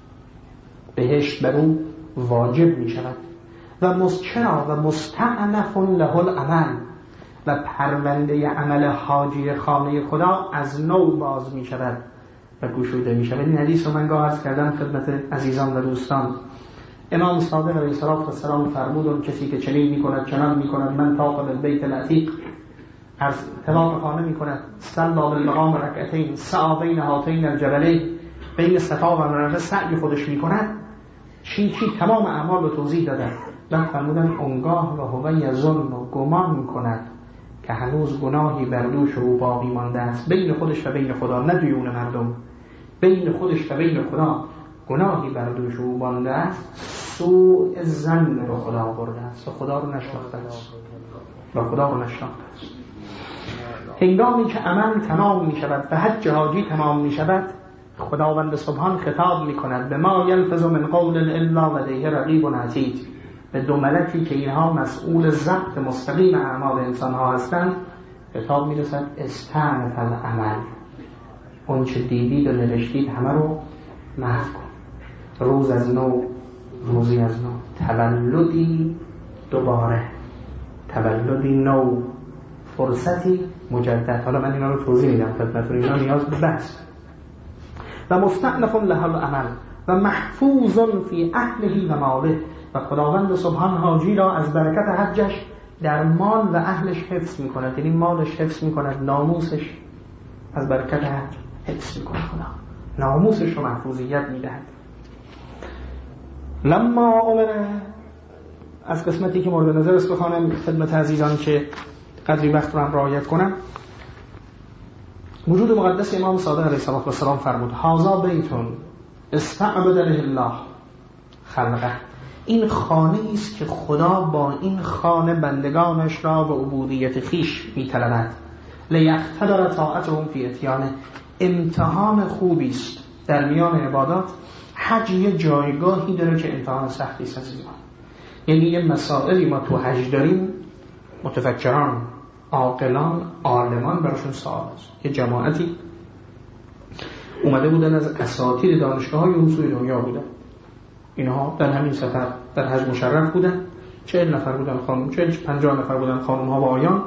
بهشت بر او واجب می شود. و مسچرا و مستعنف له العمل، و پرونده عمل حاجی خانه خدا از نو باز می شود و گشوده می شود. این حدیث رو من گاه عرض کردم خدمت عزیزان و دوستان. امام صادق علیه السلام فرمود کسی که چنین می کند چنان می کند من طاف بالبیت العتیق، از طواف خانه می کند، صلی بالمقام رکعتین، سعی بین هاتین الجبلین، بین صفا و مروه سعی خودش می کند، چی چی تمام اعمال رو توضیح دادن. بعد فرمودن اونگاه و هو یظن و گمان می کند که هنوز گناهی بر دوش او باقی مانده است، بین خودش و بین خدا، نه دیون مردم، بین خودش و بین خدا گناهی بر دوش او مانده است، سوء ظن به خدا برده است و خدا رو نشناخته است و خدا رو نشناخته است. هنگامی که عمل تمام می شود و حج حاجی تمام می شود، خداوند سبحان خطاب می کند به ما یلفظ من قول الا لدیه رقیب عتید، به دو ملکی که اینها مسئول ضبط مستقیم اعمال انسان ها هستند خطاب می رسد استأنف العمل، اون چه دیدید و نوشتید همه رو محو کن، روز از نو روزی از نو، تولدی دوباره، تولدی نو، فرصتی مجدد. حالا من اینا رو توضیح میدم خدمتتون، اینا نیاز به بحث. و مستأنف له العمل و محفوظ فی اهله و ماله، و خداوند سبحان حاجی را از برکت حجش در مال و اهلش حفظ میکند، یعنی مالش حفظ میکند، ناموسش از برکت حج حفظ میکند، خدا ناموسش رو محفوظیت میدهد. لما امره، از قسمتی که مورد نظر است بخوانم خدمت عزیزان که قدری وقت رو هم رعایت کنم. وجود مقدس امام صادق علیه السلام فرمود هذا بیتون استعبد له الله خلقه، این خانه است که خدا با این خانه بندگانش را به عبودیت خیش می‌طلبد. لیقتدر طاعتهم فی اتیانه، امتحان خوبی است در میان عبادات. حج یه جایگاهی داره که امتحان سختی است عزیزان، یعنی یه مسائلی ما تو حج داریم متفکران، عاقلان، عالمان براشون سوال است. یه جماعتی اومده بودن از اساتید دانشگاه‌های اون سوی دنیا بودن، اینها در همین سفر در حج مشرف بودن، چهل نفر بودن خانم، چهل پنجاه نفر بودن خانم ها و آیان.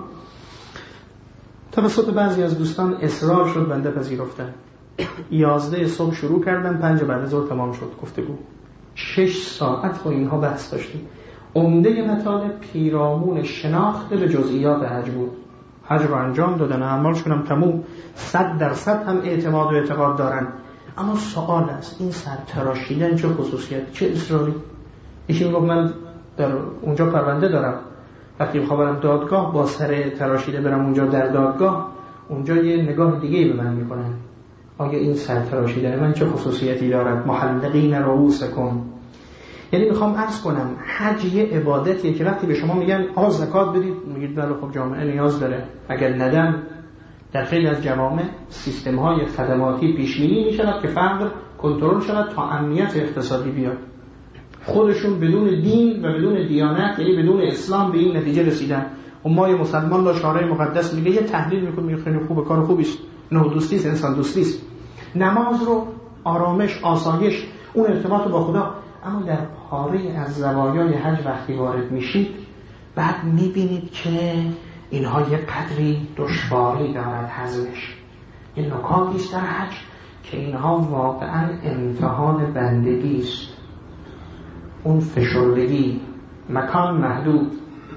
توسط بعضی از دوستان اصرار شد بنده پذیرفتن، یازده صبح شروع کردن، پنج بعد از ظهر تمام شد گفتگو، شش ساعت با اینها بحث داشتیم. عمده مطالب پیرامون شناخت به جزئیات حج بود. حج رو انجام دادن، اعمالشون هم تموم، صد درصد هم اعتماد و اعتقاد دارن، اما سوال است این سر تراشیدن چه خصوصیت، چه اصراری؟ یکی میگه من در اونجا پرونده دارم، وقتی میخوام برم دادگاه با سر تراشیده برم اونجا در دادگاه، اونجا یه نگاه دیگه به من میکنن. آیا این سرتراشی داره من چه خصوصیتی دارد؟ محلقین رؤوسکم، یعنی میخوام عرض کنم حج یه عبادتیه که وقتی به شما میگن آقا زکات بدید، میگید بله خب جامعه نیاز داره، اگر ندم در خیلی از جوامع سیستم های خدماتی پیش بینی میشود که فقر کنترل شود تا امنیت اقتصادی بیاد. خودشون بدون دین و بدون دیانت، یعنی بدون اسلام، به این نتیجه رسیدن. امای مسلمان لا شارع مقدس میگه یه تحلیل میکنه، میگه خیلی خوبه، کار خوبی است، نه دوستی است، انسان دوستی است. نماز رو آرامش، آسایش، اون ارتباط با خدا. اما در پاره از زوایای حج وقتی وارد میشید بعد میبینید که اینها یه قدری دشواری دارد هضمش. این نکاتی است در حج که اینها واقعا امتحان بندگی است. اون فشردگی، مکان محدود،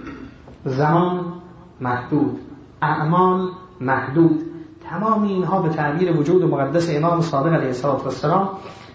زمان محدود، اعمال محدود، تمام اینها به تعبیر وجود مقدس امام صادق علیه السلام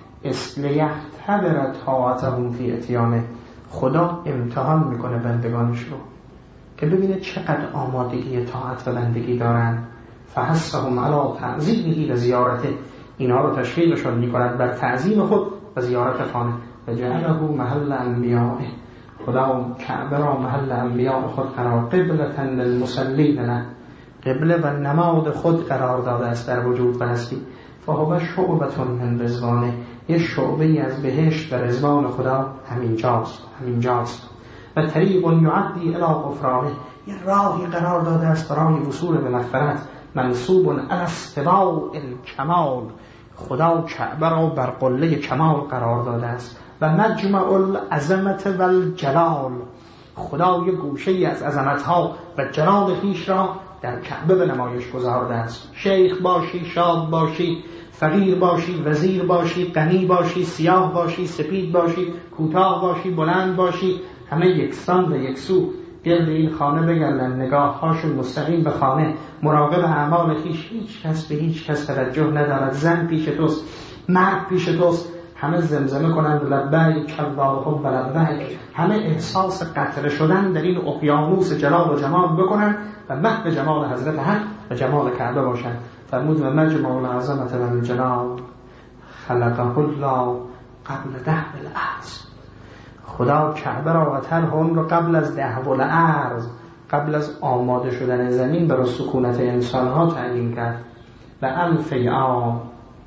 لیختبر طاعتهم فی اتیانه، خدا امتحان میکنه بندگانش رو که ببینه چقدر آمادگی طاعت و بندگی دارن. فحثهم علی تعظیمه و زیارته، اینها رو تشویقشون میکند بر تعظیم خود و زیارت خانه. و جعله محل انبیائه، خدا کعبه را محل انبیاء خود قرار، قبلة للمصلین له، قبله و نماد خود قرار داده است در وجود و هستی. فهو شعبة من رضوانه، یه شعبه از بهشت و رضوان خدا همینجاست همینجاست. و طریق یعدی الی غفرانه، یه راهی قرار داده است برای وصول به مغفرت. منصوب علی استواء الکمال، خدا کعبه را بر قله کمال قرار داده است. و مجمع العظمت و الجلال، خدا یک گوشه ای از عظمتها و جلال خویش را در کعبه به نمایش گذارده است. شیخ باشی، شاد باشی، فقیر باشی، وزیر باشی، غنی باشی، سیاه باشی، سپید باشی، کوتاه باشی، بلند باشی، همه یکسان و یکسو گرد این خانه بگردن، نگاه هاشون مستقیم به خانه، مراقب اعمال خویش، هیچ کس به هیچ کس توجه ندارد. زن پیش توست، مرد پیش توست، همه زمزمه کنند لبیک اللهم لبیک، همه احساس قطره شدن در این اقیانوس جلال و جمال بکنند و محو جمال حضرت حق و جمال کعبه باشند. فرمود و مجمع العظمت و الجلال خلقه الله قبل دهو الارض، خدا کعبه را و طرح اون رو قبل از دهو الارض، قبل از آماده شدن زمین برای سکونت انسان ها تعیین کرد. و الف عام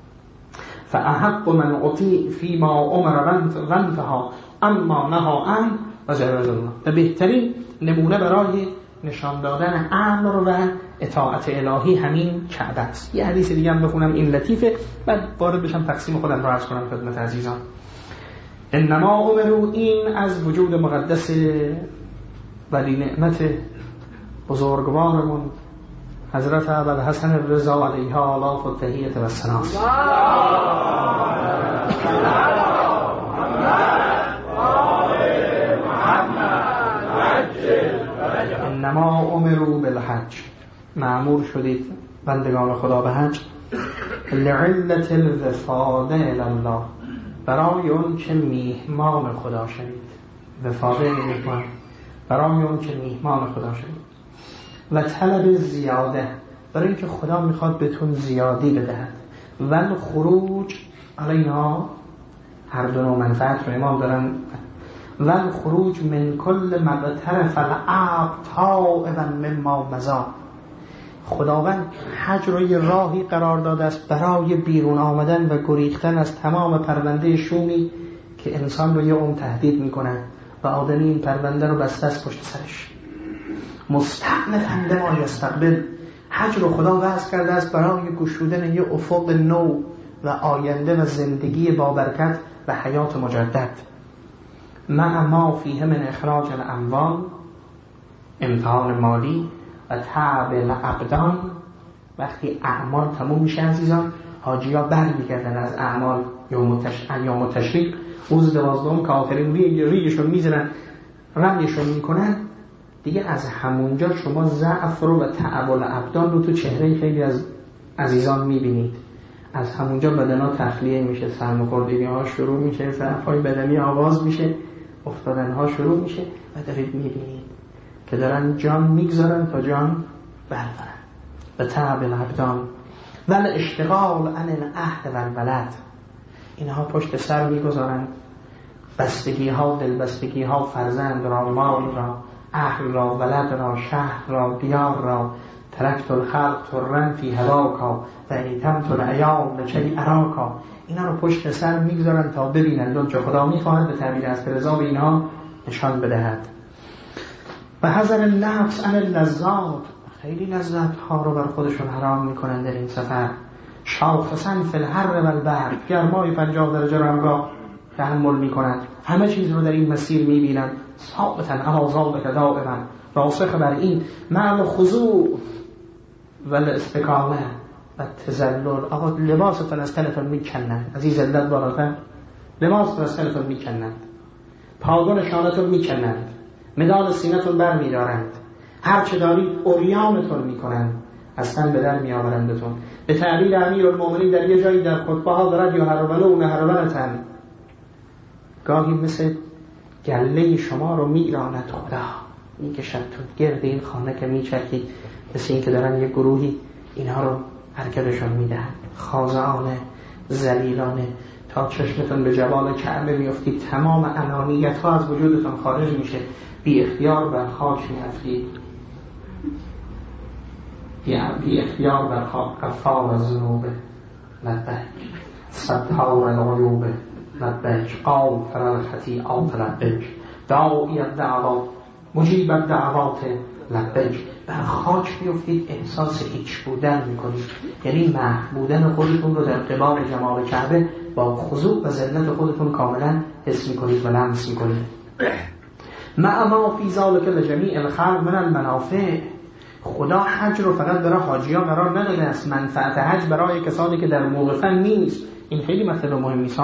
فاحق من اطیع فیما امر وانتهی اما نهی عنه و جرز الله. و بهترین نمونه برای نشان دادن امر و اطاعت الهی همین کعبه است. یه حدیث دیگه هم بخونم این لطیفه، بعد وارد بشم تقسیم خودم را عرض کنم خدمت عزیزان. انما امروا، این از وجود مقدس ولی نعمت بزرگوارمون حضرت ابوالحسن الرضا علیه آلاف و تحییت و سلام. انما امروا بالحج، مأمور شدید بندگان خدا به حج، لعلت الوفاده الله، برای اون که میهمان خدا شدید. وفاده میهمان، برای اون که میهمان خدا شدید. و طلب زیاده، برای اینکه خدا میخواد بهتون زیادی بدهد. و خروج علینا، هر دو نوع منفعت رو امام دارن. و خروج من کل مقترف العبد تائبا مما مضی، خداوند حج رو یه راهی قرار داده است برای بیرون آمدن و گریختن از تمام پرونده شومی که انسان رو یه عمر تهدید میکنن و آدمی این پرونده رو بسته است پشت سرش. مستعمل ما یستقبل، حج رو خدا وضع کرده است برای گشودن یه افق نو و آینده و زندگی بابرکت و حیات مجدد. مع ما فیه من اخراج الاموال، امتحان مالی، و تعب الابدان، وقتی اعمال تموم میشه عزیزان، حاجی ها بر میگردن از اعمال یوم تشریق، روز دوازدهم که آخرین ریگشون میزنن، رمیشون میکنن دیگه، از همونجا شما ضعف رو و تعب الابدان رو تو چهره خیلی از عزیزان میبینید. از همونجا بدنها تخلیه میشه، سرماخوردگی ها شروع میشه، ضعف های بدنی آغاز میشه، افتادن ها شروع میشه و دارید میبینید که دارن جان میگذارن تا جان بردارن. و تعب الابدان ول اشتغال عن العهد و الولد، اینها پشت سر میگذارند بستگی ها، دلبستگی ها، فرزند را، مال را، اهل را، ولد را، شهر را، دیار را. ترکت الخلق ترن فی هواکا و ایتمت الایام چلی اراکا. اینا رو پشت سر میگذارن تا ببینند اون چه خدا میخواهد به تعبیر از رضا به اینها نشان بدهد. و حذر النفس عن اللذات، خیلی لذت ها رو بر خودشون حرام میکنن در این سفر. شاخصا فی الحر و البرد، گرمای پنجاه درجه رو همراه تحمل میکنند، همه چیز رو در این مسیر میبینند. ثابتا علی ذلک دائما، راسخ بر این، مع خضوع و الاستکانه و تذلل. آقا لباستون از تنتون میکنند، از این ذلت بالاتر لباستون از تنتون میکنند، پاگون شانتون میکنند، مدال سینتون بر میدارند، هر چه دارید اوریانتون میکنند، از تن به در میآورندتون. به تعبیر امیرالمومنین در یه جایی در خطبه ها دارد یا هرولون هرولتن، گاهی مثل گله شما رو میراند خدا، میکشدتون گرد این خانه که میچرخید، مثل این که دارن یه گروهی اینها رو حرکتشون میدهن، خاضعانه ذلیلانه، تا چشمتون به جبال کعبه میافتید، تمام انانیت ها از وجودتون خارج میشه، بی اختیار بر خاک میافتید، بی اختیار بر خاک. غفار الذنوب لبیک، ستار العیوب لبیک، غافر الخطیئات لبیک، داعی الدعوات مجیب الدعوات لبیک. بر خاک میافتید، احساس هیچ بودن میکنید، یعنی محو بودن خودتون رو در قبال جمال کعبه با خضوع و ذلت خودتون کاملا حس میکنید و لمس میکنید. مع ما فی ذلک لجمیع الخلق من المنافع، خدا حج رو فقط برای حاجیان قرار نداده است، منفعت حج برای کسانی که در موقفن نیست. این خیلی مطلب مهمی است.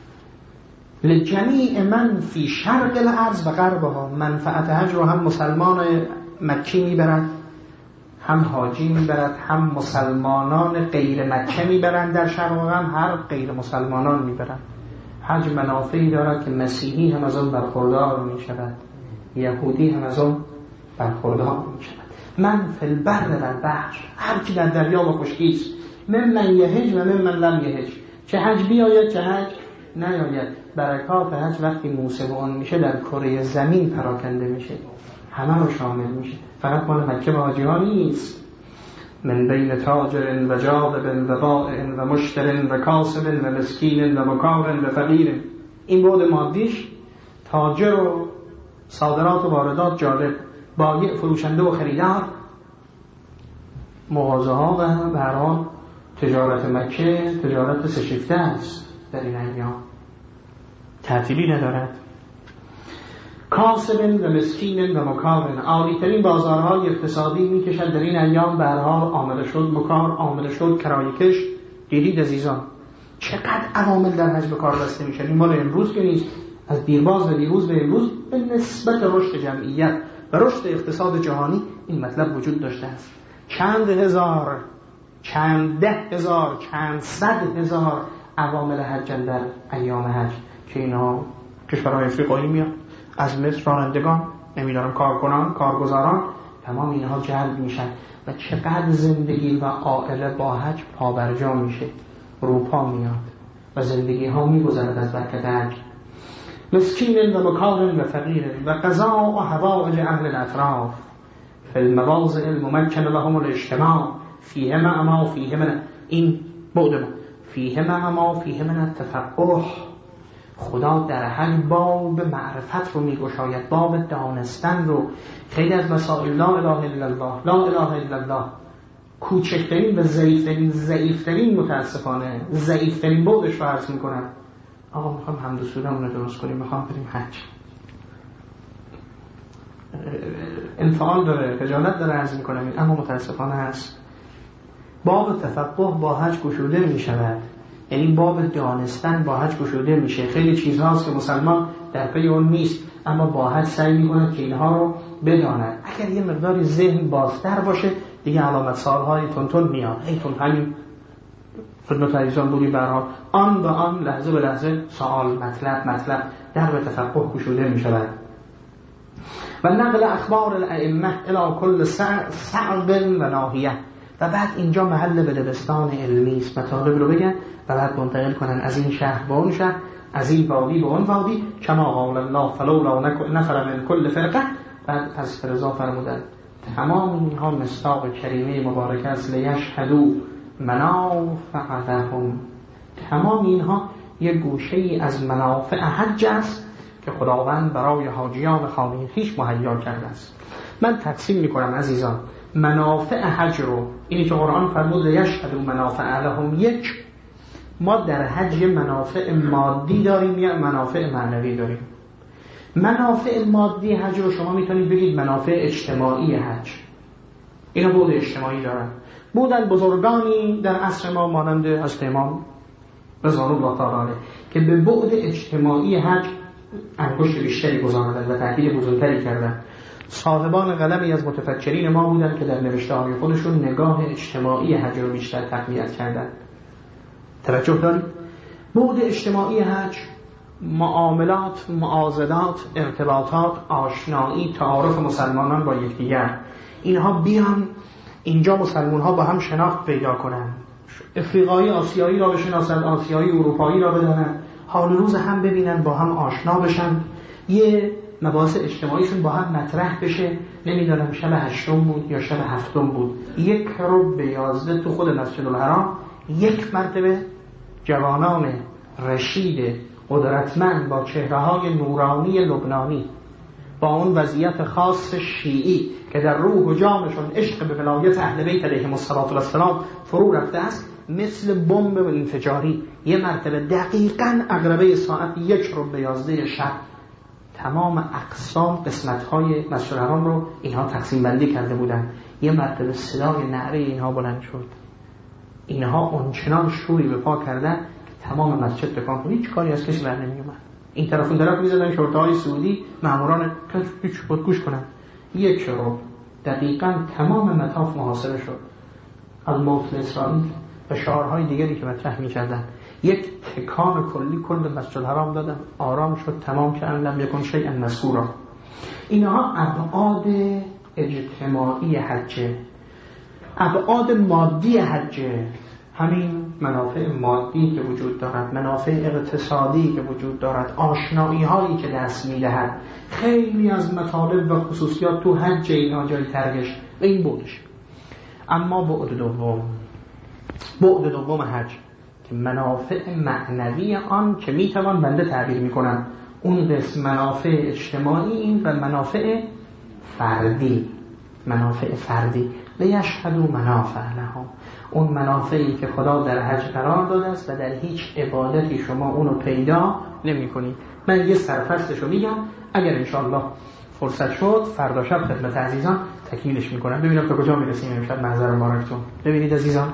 لجمیع من فی شرق الارض و غربها، منفعت حج رو هم مسلمان مکی میبرد، هم حاجی میبرد، هم مسلمانان غیر مکه میبرند در شرق و غرب، هر غیر مسلمانان میبرند. حج منافعی دارد که مسیحی هم از اون برخوردار میشود، یهودی هم از اون برخوردار میشود. من فی البر و البحر، هر کی در دریا و خشکی است، ممن یهج و ممن لم یهج، چه حج بیاید چه حج نیاید. برکات حج وقتی موسم اون میشه در کره زمین پراکنده میشه، همه رو شامل میشه، فقط مال مکه و حاجیان نیست. من بین تاجر و جاذب و بائع و مشتر و کاسب و مسکین و مکار و فقیر. این بود مادیش تاجر و صادرات و واردات جالب، بایع فروشنده و خریدار، مغازه ها و به هر حال تجارت مکه تجارت سشیفته است در این ایام، تعطیلی ندارد. کاسب و مسکین و مکار، عالی‌ترین بازارهای اقتصادی میکشد در این ایام، به هر حال آمده شد مکار، آمده شد کرایه‌کش. دیدید عزیزان چقدر عوامل در حج به کار بسته میشن، این مال امروز که نیست، از دیرباز و دیروز به امروز به نسبت رشد جمعیت و رشد اقتصاد جهانی این مطلب وجود داشته است. چند هزار، چند ده هزار، چند صد هزار عوامل حج در ایام حج که اینا کشورهای افریقایی میاد، از مصر رانندگان، نمیدارم کارکنان، کارگزاران، تمام اینها جلب میشن و چقدر زندگی و عائله با حج پابرجا میشه، روپا میاد و زندگی ها میگذرد از برکت حج. مسکین و مکار و فقیر و قضاء و حوائج اهل الاطراف فی المواضع الممکن لهم الاجتماع فیه مع ما فیه من، این بعد ما فیه مع ما فیه من التفقه. خدا در حج باب معرفت رو میگشاید، باب دانستن رو. خیلی از مسائل لا اله الا الله، لا اله الا الله، کوچکترین و ضعیفترین ضعیفترین متاسفانه ضعیفترین بعدش رو عرض میکنم. آقا میخوام حمد و سورمون رو درست کنیم، میخوام بریم حج، انفعال داره، خجالت داره عرض میکنم این، اما متاسفانه هست. باب تفقه با حج گشوده میشود، یعنی باب دانستن با حج گشوده میشه. خیلی چیزهاست که مسلمان در پی اون نیست، اما با حج سعی میکنه که اینها رو بداند. اگر یه مقداری ذهن بازتر باشه دیگه علامت سالهای تونتون میاد، ای تون همین خدمت عزیزان بودی برها، آن به آن لحظه به لحظه سوال مطلب مطلب در به تفقه گشوده میشود. و نقل اخبار الائمه الی کل صعب و ناحیه، و بعد اینجا محل بدبستان علمی است، مطالب رو بگن و بعد منتقل کنن از این شهر به اون شهر، از این وادی به اون وادی، کما قال الله فلولا نفر من کل فرقه. بعد پس فرزا فرمودن تمام اینها مصداق کریمه مبارکه است، لیشهدوا منافع لهم. تمام اینها یک گوشه ای از منافع حج است که خداوند برای حاجیان خانه خویش مهیا کرده است. من تقسیم میکنم عزیزان منافع حج رو، اینی که قرآن فرمود لیشهدوا منافع لهم، یک، ما در حج منافع مادی داریم یا منافع معنوی داریم. منافع مادی حج رو شما میتونید بگید منافع اجتماعی حج، اینا بود اجتماعی دارن. بودن بزرگانی در عصر ما مانند حضرت امام رضوان الله تعالی که به بعد اجتماعی حج انگشت بیشتری گذاردن و تاکید بزرگتری کردن. صاحبان قلمی از متفکرین ما بودن که در نوشته‌های خودشون نگاه اجتماعی حج رو بیشتر تقویت کردن. توجه دارید؟ بعد اجتماعی حج معاملات، معاضدات، ارتباطات، آشنایی، تعارف مسلمانان با یکدیگر، اینها بیان اینجا مسلمان ها با هم شناخت پیدا کنن، افریقایی آسیایی را بشناسند، آسیایی اروپایی را بدانند، حال روز هم ببینن، با هم آشنا بشن، یه مباحث اجتماعیشون با هم مطرح بشه. نمیدونم شب هشتم بود یا شب هفتم بود، یک رو به یازده تو خود مسجد الحرام یک مرتبه جوانان رشید قدرتمند با چهره‌های نورانی لبنانی با اون وضعیت خاص شیعی که در روح و جانشون عشق به ولایت اهل بیت علیهم السلام فرو رفته است، مثل بمب و انفجاری یه مرتبه دقیقاً عقربه ساعت یک رو به یازده شب تمام اقسام قسمت‌های مسجد الحرام رو اینها تقسیم بندی کرده بودن. یه مرتبه صدای نعره اینها بلند شد، اینها اونچنان شوری به پا کردن تمام مسجد تکان خورد، هیچ کاری از کسی بر نمی اومد. این طرف اون طرف می‌زدن شرطه‌های سعودی ماموران هیچ بود گوش کنن. یک رو دقیقاً تمام مطاف محاصره شد. الموت لاسرائیل و شعارهای دیگری که مطرح می‌کردن یک تکان کلی کل مسجد الحرام دادن، آرام شد تمام، که ان لم یکن شیئا مذکورا. اینها ابعاد اجتماعی حج. ابعاد مادی حج، همین منافع مادی که وجود دارد، منافع اقتصادی که وجود دارد، آشنایی هایی که دست میدهد، خیلی از مطالب و خصوصیات تو حج اینا جای ترگش و این بودش. اما بعد دوم، بعد دوم حج که منافع معنوی آن که میتوان بنده تعبیر میکنم اون قسم منافع اجتماعی و منافع فردی. منافع فردی لیشهدوا منافع لهم، اون منافعی که خدا در حج قرار داده است و در هیچ عبادتی شما اونو پیدا نمی کنید. من یه سرفصلشو میگم، اگر انشاءالله فرصت شد فردا شب خدمت عزیزان تکمیلش میکنم، ببینم تا کجا میرسیم امشب. منظر مبارکتون ببینید عزیزان.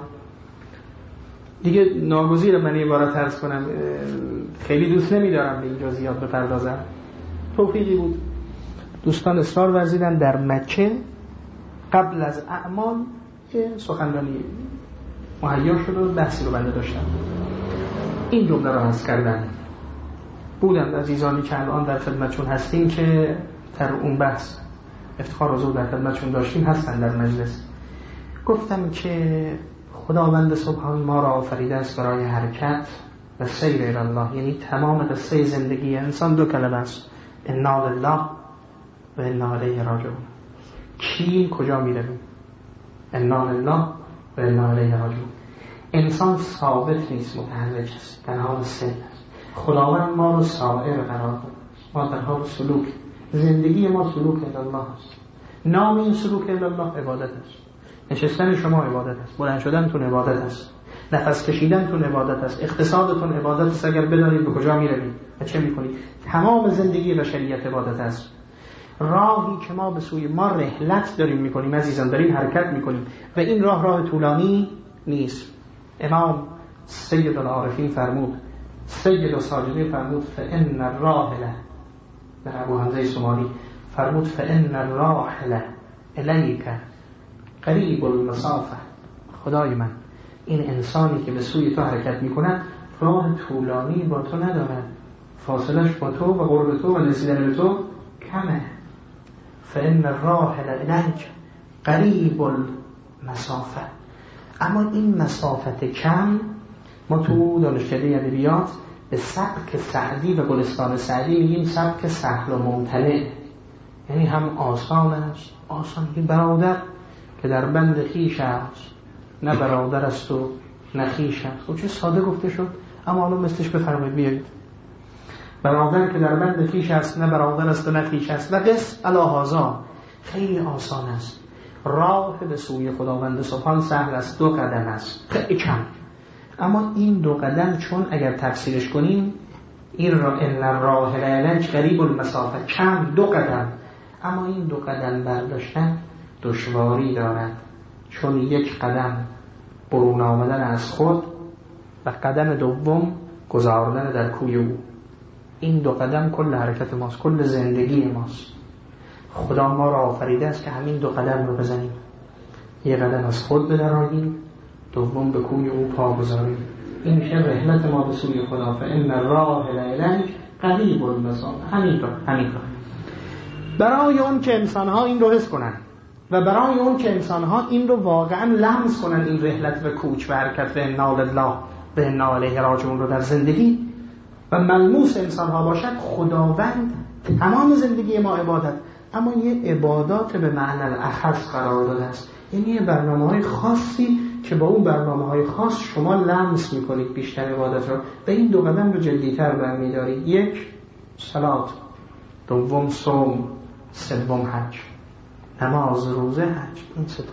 دیگه ناگزیره من یه بار عرض کنم، خیلی دوست نمیدارم به اینجا زیاد بپردازم. توفیقی بود دوستان اصرار ورزیدن در مکه قبل از اعمال که سخنرانی مهیا شد و بحثی رو بنده داشتم. این جمله رو عرض کردن بودن عزیزانی که الان در خدمتشون هستیم که در اون بحث افتخار حضور در خدمتشون داشتیم هستن در مجلس. گفتم که خداوند سبحان ما را آفریده است برای حرکت و سیر الی الله، یعنی تمام قصه زندگی انسان دو کلمه است، انا لله و انا الیه راجعون. کی کجا میرویم؟ انا لله و انا الیه راجعون. انسان ثابت نیست، متحرک است، در حال سیر است. خداوند ما رو سائر قرار داد، ما در حال سلوک، زندگی ما سلوک الی الله است. نام این سلوک الی الله عبادت است. نشستن شما عبادت است، بلند شدنتون عبادت است، نفس کشیدنتون عبادت است، اقتصادتون عبادت است. اگر بدانید به کجا میروید و چه میکنید، تمام زندگی بشریت عبادت است. راهی که ما به سوی ما رحلت داریم میکنیم عزیزان، داریم حرکت میکنیم و این راه راه طولانی نیست. امام سید العارفین فرمود، سید الساجدین فرمود فان الراحله، در ابو حمزه سمالی فرمود فان الراحله الیک قریب المسافه. خدای من، این انسانی که به سوی تو حرکت میکنه راه طولانی با تو نداره، فاصلش با تو و قرب تو و رسیدن به تو کمه. فإن الراحل الیک قریب المسافه، اما این مسافت کم ما تو دانشکده ادبیات به سبک سعدی و گلستان سعدی میگیم سبک سهل و ممتنع، یعنی هم آسان است، آسان این برادر که در بند خویش است نه برادر است و نه خویش است. خب چه ساده گفته شد، اما حالا مثلش بفرمایید بیارید. برادر که در بند خویش است نه برادر است و نه خویش است و قس علی هذا، خیلی آسان است. راه به سوی خداوند سبحان سهل است، دو قدم است، خیلی کم. اما این دو قدم چون اگر تفسیرش کنیم این را ان الراه لعلج قریب المسافه، کم دو قدم، اما این دو قدم برداشتن دشواری دارد، چون یک قدم برون آمدن از خود و قدم دوم گذاردن در کوی او. این دو قدم کل حرکت ماست، کل زندگی ماست. خدا ما را آفریده است که همین دو قدم رو بزنیم، یک قدم از خود بدراییم، دوم به کوی او پا بذاریم. این میشه رحلت ما به سوی خدا. فإن الراه لإلیک قریب المسافه. همین را همین را برای اون که انسان‌ها این رو حس کنن و برای اون که انسان‌ها این رو واقعا لمس کنن، این رحلت و کوچ و حرکت و انا لله و انا الیه راجعون رو در زندگی و ملموس انسان‌ها باشد، خداوند تمام زندگی ما عبادت، اما یه عبادات به معنی الاخص قرار داده است، یعنی یه برنامه‌های خاصی که با اون برنامه‌های خاص شما لمس می‌کنید بیشتر عبادت رو، به این دو قدم رو جدی‌تر برمی‌دارید. یک صلات، دوم صوم، سوم حج، نماز، روزه، حج. این سه تا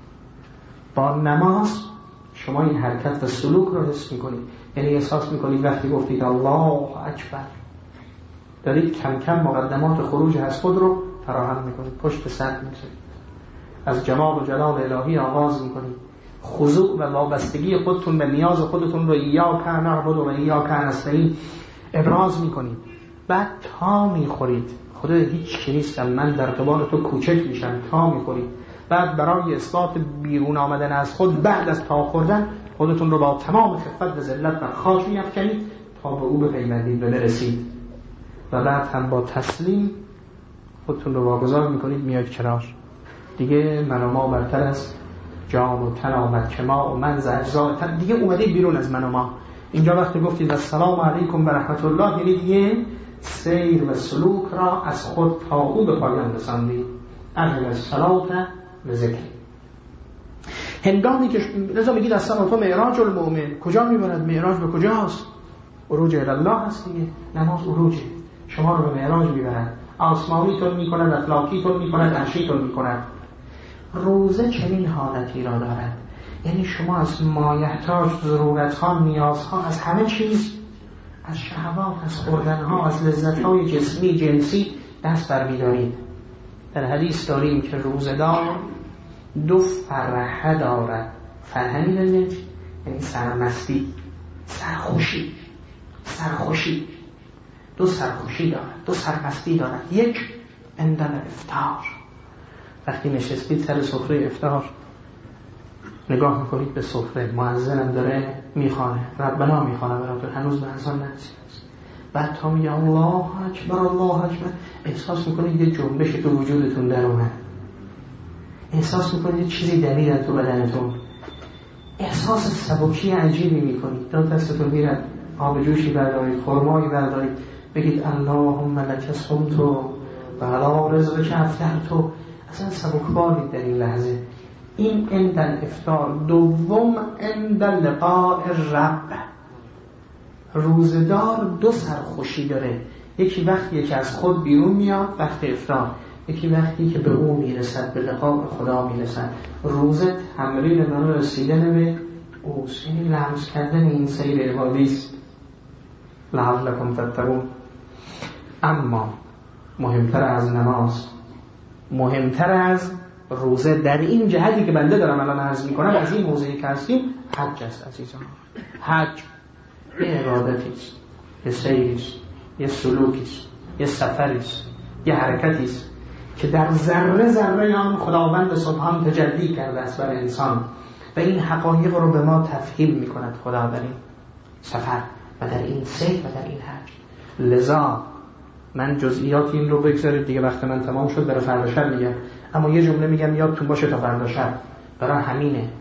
با نماز شما این حرکت و سلوک رو حس می‌کنید، یعنی احساس می‌کنید وقتی گفتید الله اکبر دارید کم کم مقدمات خروج از خود رو فراهم می‌کنید، پشت سر می‌ذارید، از جمال و جلال الهی آغاز می‌کنید، خضوع و وابستگی خودتون به نیاز خودتون رو ایاک نعبد و ایاک نستعین ابراز می‌کنید. بعد تا می‌خورید، خدا هیچ کی نیستم من در قبال تو کوچک میشم، تا می‌خورید. بعد برای اثبات بیرون آمدن از خود بعد از تا خوردن خودتون رو با تمام خفت و ذلت بر خاک می‌افکنید تا به او بپیوندید و برسید، و بعد هم با تسلیم خودتون رو واگذار می‌کنید میاد کنار. دیگه من و ما برتر از جان و تن آمد که ما و من ز اجزا تن، دیگه اومدید بیرون از من و ما. اینجا وقتی گفتید السلام علیکم و رحمت الله، یعنی دیگه سیر و سلوک را از خود تا او به پایان رساندید. اهل الصلات و ذکر. هنگامی که لذا میگید اصلا تو معراج المؤمن، کجا میبرد؟ معراج به کجاست؟ عروج الی الله هست دیگه. نماز عروجه، شما رو به معراج میبرد، آسمانی تون میکند، افلاکی تون میکند، عرشی تون میکند. روزه چنین حالتی را دارد، یعنی شما از مایحتاج، ضرورتها، نیازها، از همه چیز، از شهوات، از خوردنها، از لذتهای جسمی جنسی دست برمی‌دارید. در حدیث داریم که روزه‌دار دو فرحه دارد. فرحه می‌دانید یعنی سرمستی، سرخوشی، سرخوشی دو سرخوشی دارد، دو سرمستی دارد. یک عندما افطار، وقتی نشستید سر سفره افطار نگاه میکنید به سفره، مؤذنم داره میخوانه، ربنا میخوانه براتون، هنوز به اذان نرسیده. بعد تا میگه الله اکبر الله اکبر، احساس میکنید یه جنبش تو وجودتون در اومد، احساس میکنید یه چیزی دوید تو بدنتون، احساس سبکی عجیبی میکنید. دو دستتون میرد آب جوشی بردارید، خرمایی بردارید، بگید اللهم لک صمت و علی رزقک افطرت، اصلا سبکبارید در این لحظه. این عند الافطار. دوم عند لقاء الرب. روزدار دو سرخوشی داره، یکی وقتی که از خود بیرون میاد وقت افطار، یکی وقتی که به او میرسد، به لقاء خدا میرسد. روزه تمرین منو رسیدن به اوست، یعنی لمس کردن این سیر عبادی است. لعلکم تتقون. اما مهمتر از نماز، مهمتر از روزه در این جهتی که بنده دارم الان عرض میکنم، از این موضوعی که هستیم، حج است عزیزان. حج یه عبادتی است، یه سیری است، یه سلوکی است، یه سفری است، یه حرکتی است که در ذره ذره آن خداوند سبحان تجلی کرده است بر انسان و این حقایق رو به ما تفهیم میکند خدا در این سفر و در این سیر و در این حج. لذا من جزئیات این رو بگذارید دیگه، وقت من تمام شد، برای فردا شب میگم، اما یه جمله میگم یادتون باشه تا فردا شب. برای همینه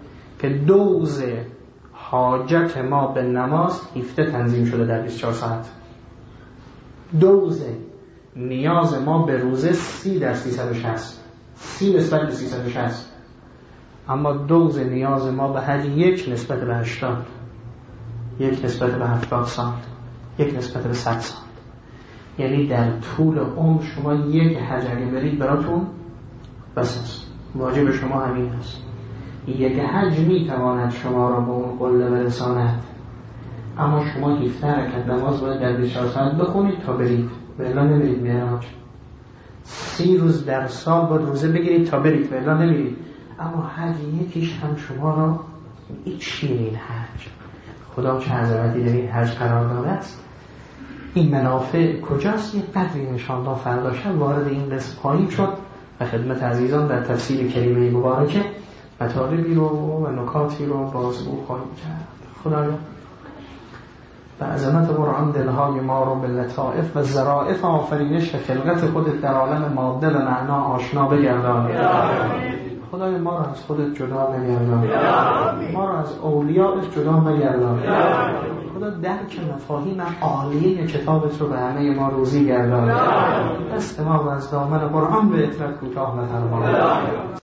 که دوز حاجت ما به نماز هفده تنظیم شده در بیست و چهار ساعت. دوز نیاز ما به روزه سی در سیصد و شصت، سی نسبت به سیصد و شصت. اما دوز نیاز ما به حج یک نسبت به هشتاد، یک نسبت به هفتاد سال، یک نسبت به صد سال. یعنی در طول عمر شما یک حج اگه برید براتون بس است، واجب شما همین است. یک حج میتواند شما را به اون قله برساند، اما شما هفده رکعت نماز باید در بیست و چهار ساعت بخونید تا برید، ولی نمیرید معراج. سی روز در سال باید روزه بگیرید تا برید، ولی نمیرید. اما حج یکیش هم شما را، این چیه این حج؟ خدا چه عظمتی در این حج قرار داده است. این منافع کجاست؟ یه قدری انشاءالله فردا شب وارد این قسم خواهیم شد و خدمت عزیزان در تفسیر کلمه مبارکه مطالبی رو و نکاتی رو بازگو خواهیم کرد. خدایا به عظمت قرآن دلهای ما رو به لطائف و ظرائف آفرینش و خلقت خودت در عالم ماده و معنا آشنا بگردان. خدای ما را از خودت جدا نگردان، ما را از اولیاءت جدا نگردان. خدا درک مفاهیم عالیه کتابت رو به همه ما روزی گردان. دست ما و از دامن قرآن به اطلاق کوتاه نفرما.